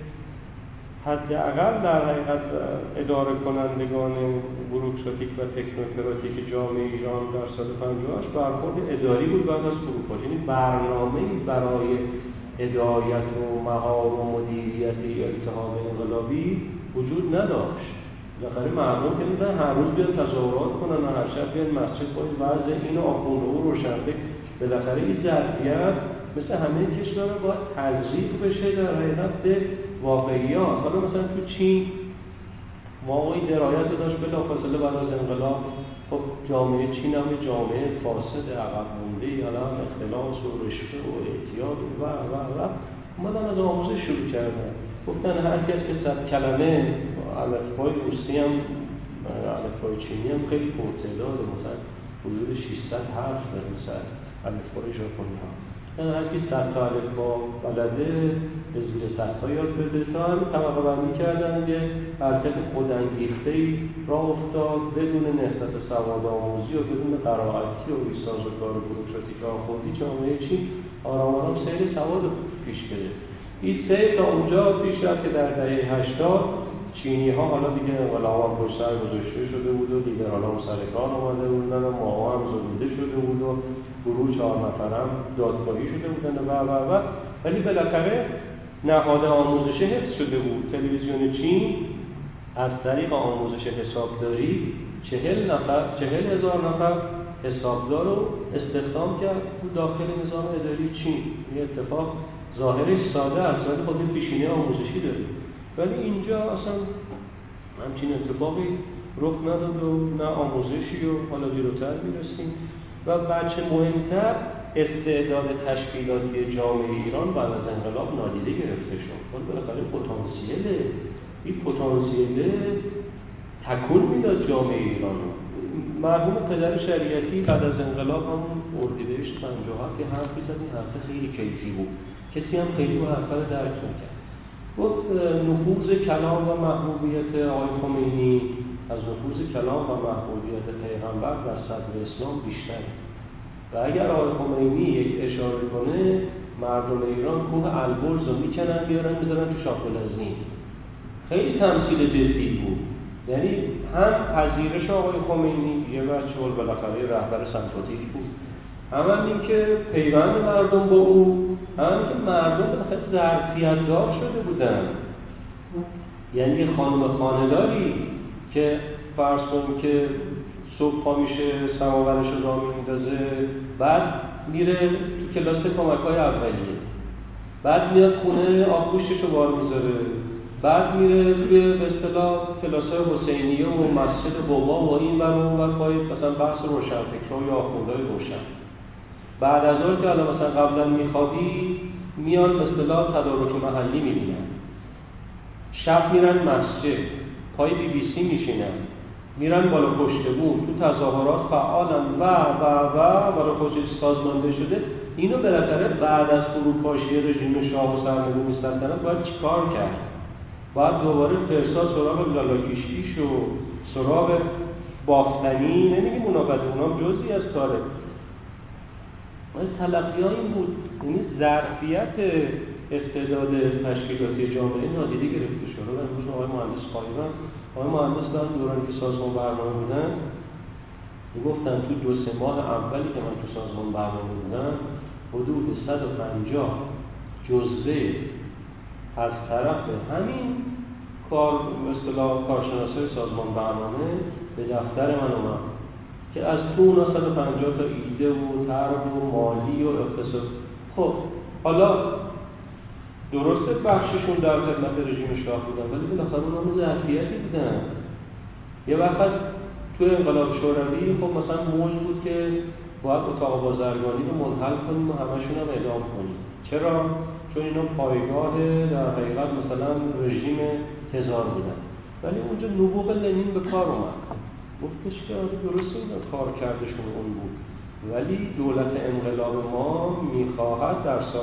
حداقل در حقیقت اداره کنندگان بوروکراتیک و تکنوکراتیک جامعه ایران در سال 58 برخورد اداری بود بعد از فروپاشی. یعنی برنامه‌ای برای هدایت و مهار و مدیریت التهاب انقلابی وجود نداشت. بالاخره مردم که می‌دونن هر روز بیان تظاهرات کنن و هر شب بیان مسجد کنن، وضع این آخونده و روشنفکر بالاخره این ظرفیت مثل همه کشورها باید تزریق بشه در حقیقت به واقعیات. حالا مثلا تو چین واقعی درایت داشت بلافاصله بعد از انقلاب. خب جامعه چین هم جامعه فاسد عقب مونده، الان اختلاس و رشوه و اعتیاد و اومدن از آموزش شروع کردن. گفتن هر کس که 100 کلمه الفبای روسی هم الفبای چینی هم خیلی پرتعداده، مثلا حدود 600 حرف داره مثلا الفبای ژاپنی ها. هر کی 100 تا الفبا بلده به زیر 100 تا یاد بده. تا هم طبقه بندی کردن که حرکت خودانگیخته‌ای راه افتاد بدون نهضت سواد آموزی و بدون قرائتی و سازوکار بوروکراتیک آخوندی. جامعه چین آرام آرام سیر سواد پیش گرفت. این سیر تا اونجا پیش رفت که در دهه 80 چینی ها حالا دیگه انقلاب هم پشت سر گذاشته شده بود و لیبرال هم سر کار آمده بودن و ماها هم زدوده شده بود و گروه 4 نفرم دادگاهی شده بودن و ولی بالاخره نهاد آموزش حفظ شده بود. تلویزیون چین از طریق آموزش حسابداری 40,000 نفر حسابدار رو استخدام کرد تو داخل نظام اداری چین. این اتفاق ظاهرش ساده است ولی خود پیشینه آموزشی داره. ولی اینجا اصلا همچین اتفاقی رخ نداد و نه آموزشی و حالا جلوتر میرسیم. و بچه مهمتر استعداد تشکیلاتی جامعه ایران بعد از انقلاب نادیده گرفته شد. ولی بالاخره پتانسیله، این پتانسیله تکون میداد جامعه ایران. مرحوم پدر شریعتی بعد از انقلاب همون اردیبهشت 57 که حرفی زد، این حرف خیلی کیفی بود، کسی هم خیلی اون حرف رو درک نکرد. گفت نفوذ کلام و محبوبیت آقای خمینی از نفوذ کلام و محبوبیت پیغمبر در صدر اسلام بیشتره و اگر آقای خمینی یک اشاره کنه مردم ایران کوه البرز رو میکنن بیارن میذارن تو شاپلازین. خیلی تمثیل جدی بود. یعنی هم پذیرش آقای خمینی یه بچه بالاخره رهبر سمپاتیک بود، هم این که پیوند مردم با او، هم که مردم بالاخره ظرفیت دار شده بودن. یعنی یه خانم خانه‌داری که فرض کن که صبح پا میشه سماورش رو راه میندازه، بعد میره تو کلاس کمک‌های اولیه، بعد میاد خونه آبگوشتش رو بار میذاره، بعد میره توی به اصطلاح کلاس‌های حسینیه و مسجد قبا و این ور و اون ور پای مثلا بحث روشنفکران یا آخوندهای روشن. بعد از اون که الان مثلا قبلا میخوابی میان به اصطلاح تدارک محلی میبینن، شب میرن مسجد، پای BBC میشینن، میرن بالا پشت بوم، تو تظاهرات فعالن و بالا پشت سازمانده شده. اینو بالاخره بعد از فروپاشی رژیم شاه و سرنگونی سلطنت باید چیکار کرد؟ باید دوباره فرسا سراغ لالاکشیش و سراغ بافتنی، نمیگیم اونا بده، اونا جزئی از کاره. تلقی ها این بود، یعنی ظرفیت استعداد تشکیلاتی جامعه نادیده گرفته شده. و امروز آقای مهندس قایبن، آقای مهندس در دورانی که سازمان برنامه بودن میگفتن تو 2-3 ماه اولی که من تو سازمان برنامه بودم حدود 150 جزوه از طرف همین کار مثلا کارشناسای سازمان برنامه به دفتر من اومد که از تو اونا 150 تا ایده و طرح و مالی و اقتصاد. خب حالا درسته بخششون در خدمت رژیم شاه بودن ولی بالاخره اونا ظرفیتی بودن. یه وقت تو انقلاب شوروی خب مثلا موج بود که باید اتاق بازرگانی رو منحل کنیم و همشون هم اعدام کنیم. چرا؟ چون اینا پایگاه در حقیقت مثلا رژیم تزار بودن. ولی اونجا نبوغ لنین به کار اومد، گفتش که درسته اینا کار کردشون اون بود ولی دولت انقلاب ما میخواهد در سال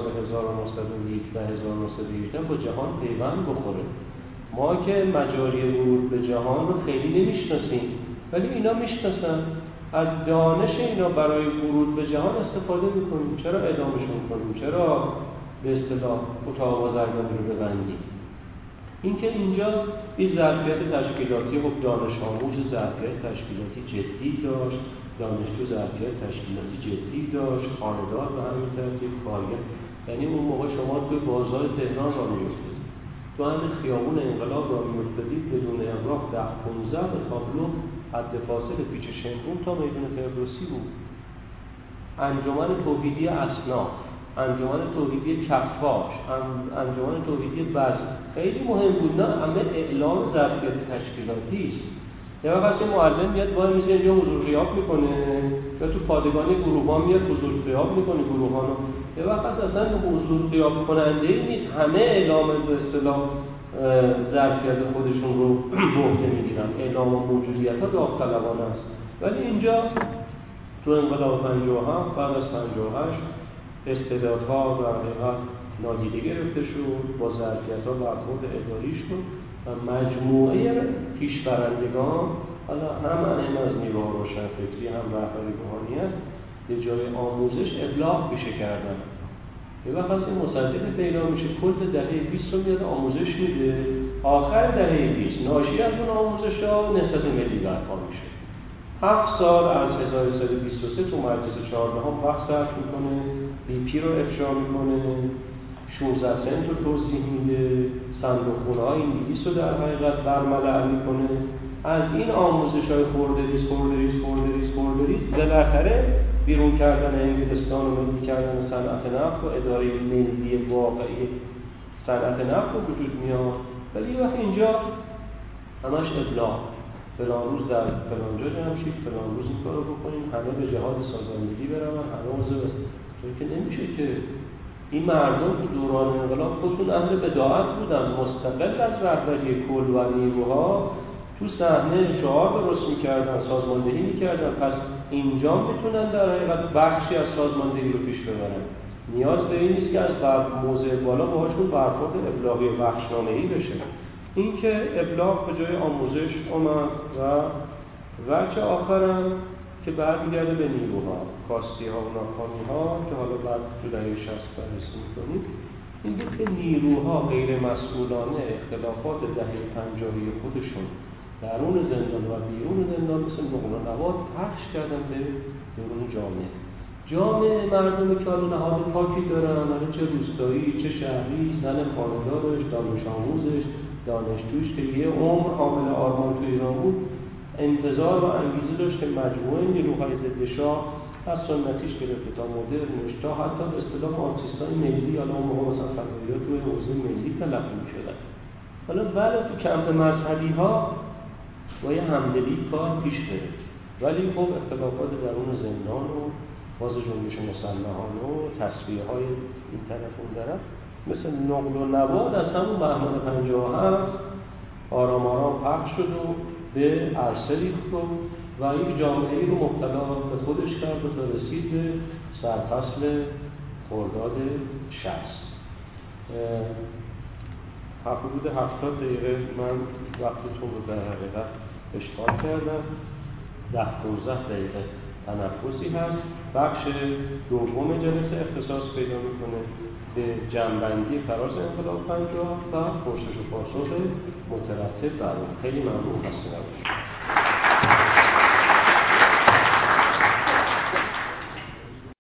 1917 با جهان پیوند بخوره. ما که مجاری ورود به جهان رو خیلی نمیشناسیم ولی اینا میشناسن، از دانش اینا برای ورود به جهان استفاده میکنیم. چرا اعدامشون کنیم؟ چرا به اصطلاح اتاق بازرگانی رو ببندیم؟ اینکه اینجا این ظرفیت تشکیلاتی خب دانش آموز ظرفیت تشکیلاتی جدی داشت، دانشجو ظرفیت تشکیلاتی جدی داشت، خانه‌دار به همین ترتیب، کارگر. یعنی اون موقع شما تو بازار تهران راه می‌افتادید، تو همین خیابون انقلاب راه می‌افتادید بدون راه 10-15 به تابلو حد فاصل پیچ شمرون تا میدون فردوسی بود. انجمن توحیدی اصناف، انجمن توحیدی کفاش، انجمن توحیدی بس خیلی مهم بود. نه همه اعلام ظرفیت تشکیلاتی است. یه وقت معلم میاد وای میشه اینجا حضور غیاب میکنه یا تو پادگان گروه‌ها میاد حضور غیاب میکنه گروه‌ها. یه وقت اصلا حضور غیاب کننده نیست، همه اعلام به اصطلاح ظرفیت خودشون رو بهره میگیرن. اعلام موجودیت ها داوطلبانه است. ولی اینجا تو انقلاب 57 بعد از 58 استعدادها در حقیقت نادیده گرفته شد، با ظرفیت‌ها برخورد اداری شد و مجموعه پیشبرندگان حالا هم از نیروهای روشنفکری هم رهبری روحانیت به جای آموزش ابلاغ پیشه کردن. یه وقت از این مصدق پیدا میشه کل دهه 20 رو میاد آموزش میده، آخر دهه 20 ناشی از اون آموزش‌ها نهضت ملی برپا میشه. 7 سال از 1323 تو مجلس 14 بحث صرف میکنه، BP رو افشا میکنه، 16 سنت رو توضیح میده، صندوقخونه‌های انگلیس رو در حقیقت برملا میکنه. از این آموزش‌های خورده‌ریز بالاخره بیرون کردن انگلستان و ملی کردن صنعت نفت و اداره ملی واقعی صنعت نفت رو وجود میاد. ولی وقتی اینجا همش ابلاغ فلان روز در فلان جا جمع شید، فلان روز این کارو بکنیم، همه به جهاد سازندگی برون، همه عضو که نمیشه که این مردم تو دوران انقلاب خودشون اهل بداعت بودن، مستقل از رهبری کل و نیروها تو صحنه شعار درست میکردن، سازماندهی میکردن. پس اینجا میتونن در حقیقت بخشی از سازماندهی رو پیش ببرن. نیاز به این نیست که از موضع بالا باهاشون برخورد ابلاغی بخشنامه‌ای بشه. این که ابلاغ به جای آموزش اومد و وجه آخرم که برمیگرده به نیروها، کاستی ها و ناکامی ها که حالا بعد تو دهه 60 بررسی میکنیم. این بود که نیروها غیر مسئولانه اختلافات دهه 50 خودشون درون زندان و بیرون زندان مثل نقل و نبات پخش کردن به درون جامعه مردمی که حالا نهاد پاکی دارن، حالا چه روستایی چه شهری، زن خانه‌دارش، دانش آموزش، دانشجوش که یه عمر حامل آرمان تو ایران بود، انتظار و انگیزه داشت که مجموعه نیروهای ضد شاه از سنتیش گرفته تا مدرنش تا حتی به اصطلاح مارکسیستای ملی، حالا اون موقع مثلا فداییات توی حوزه ملی تلقی می‌شدن. حالا ولی تو کمپ مذهبی ها با یه همدلی کار پیش بره، ولی خب اختلافات درون زندان و باز جنبش مسلحانه و تصفیه‌های این طرف اون طرف مثل نقل و نبات از همون بهمن 57 آرام آرام پخش شد و به عرصه ریخت و یک جامعه‌ای رو مبتلا به خودش کرد و رسید به سرفصل خرداد 60. حدود 70 دقیقه من وقتتون رو در حقیقت اشغال کردم. 10-15 دقیقه تنفسی هست. بخش دوم جلسه اختصاص پیدا میکنه به جمع‌بندی فراز انقلاب 50 و پرسش و پاسخ مترتب بر اون. خیلی ممنون، خسته نباشید.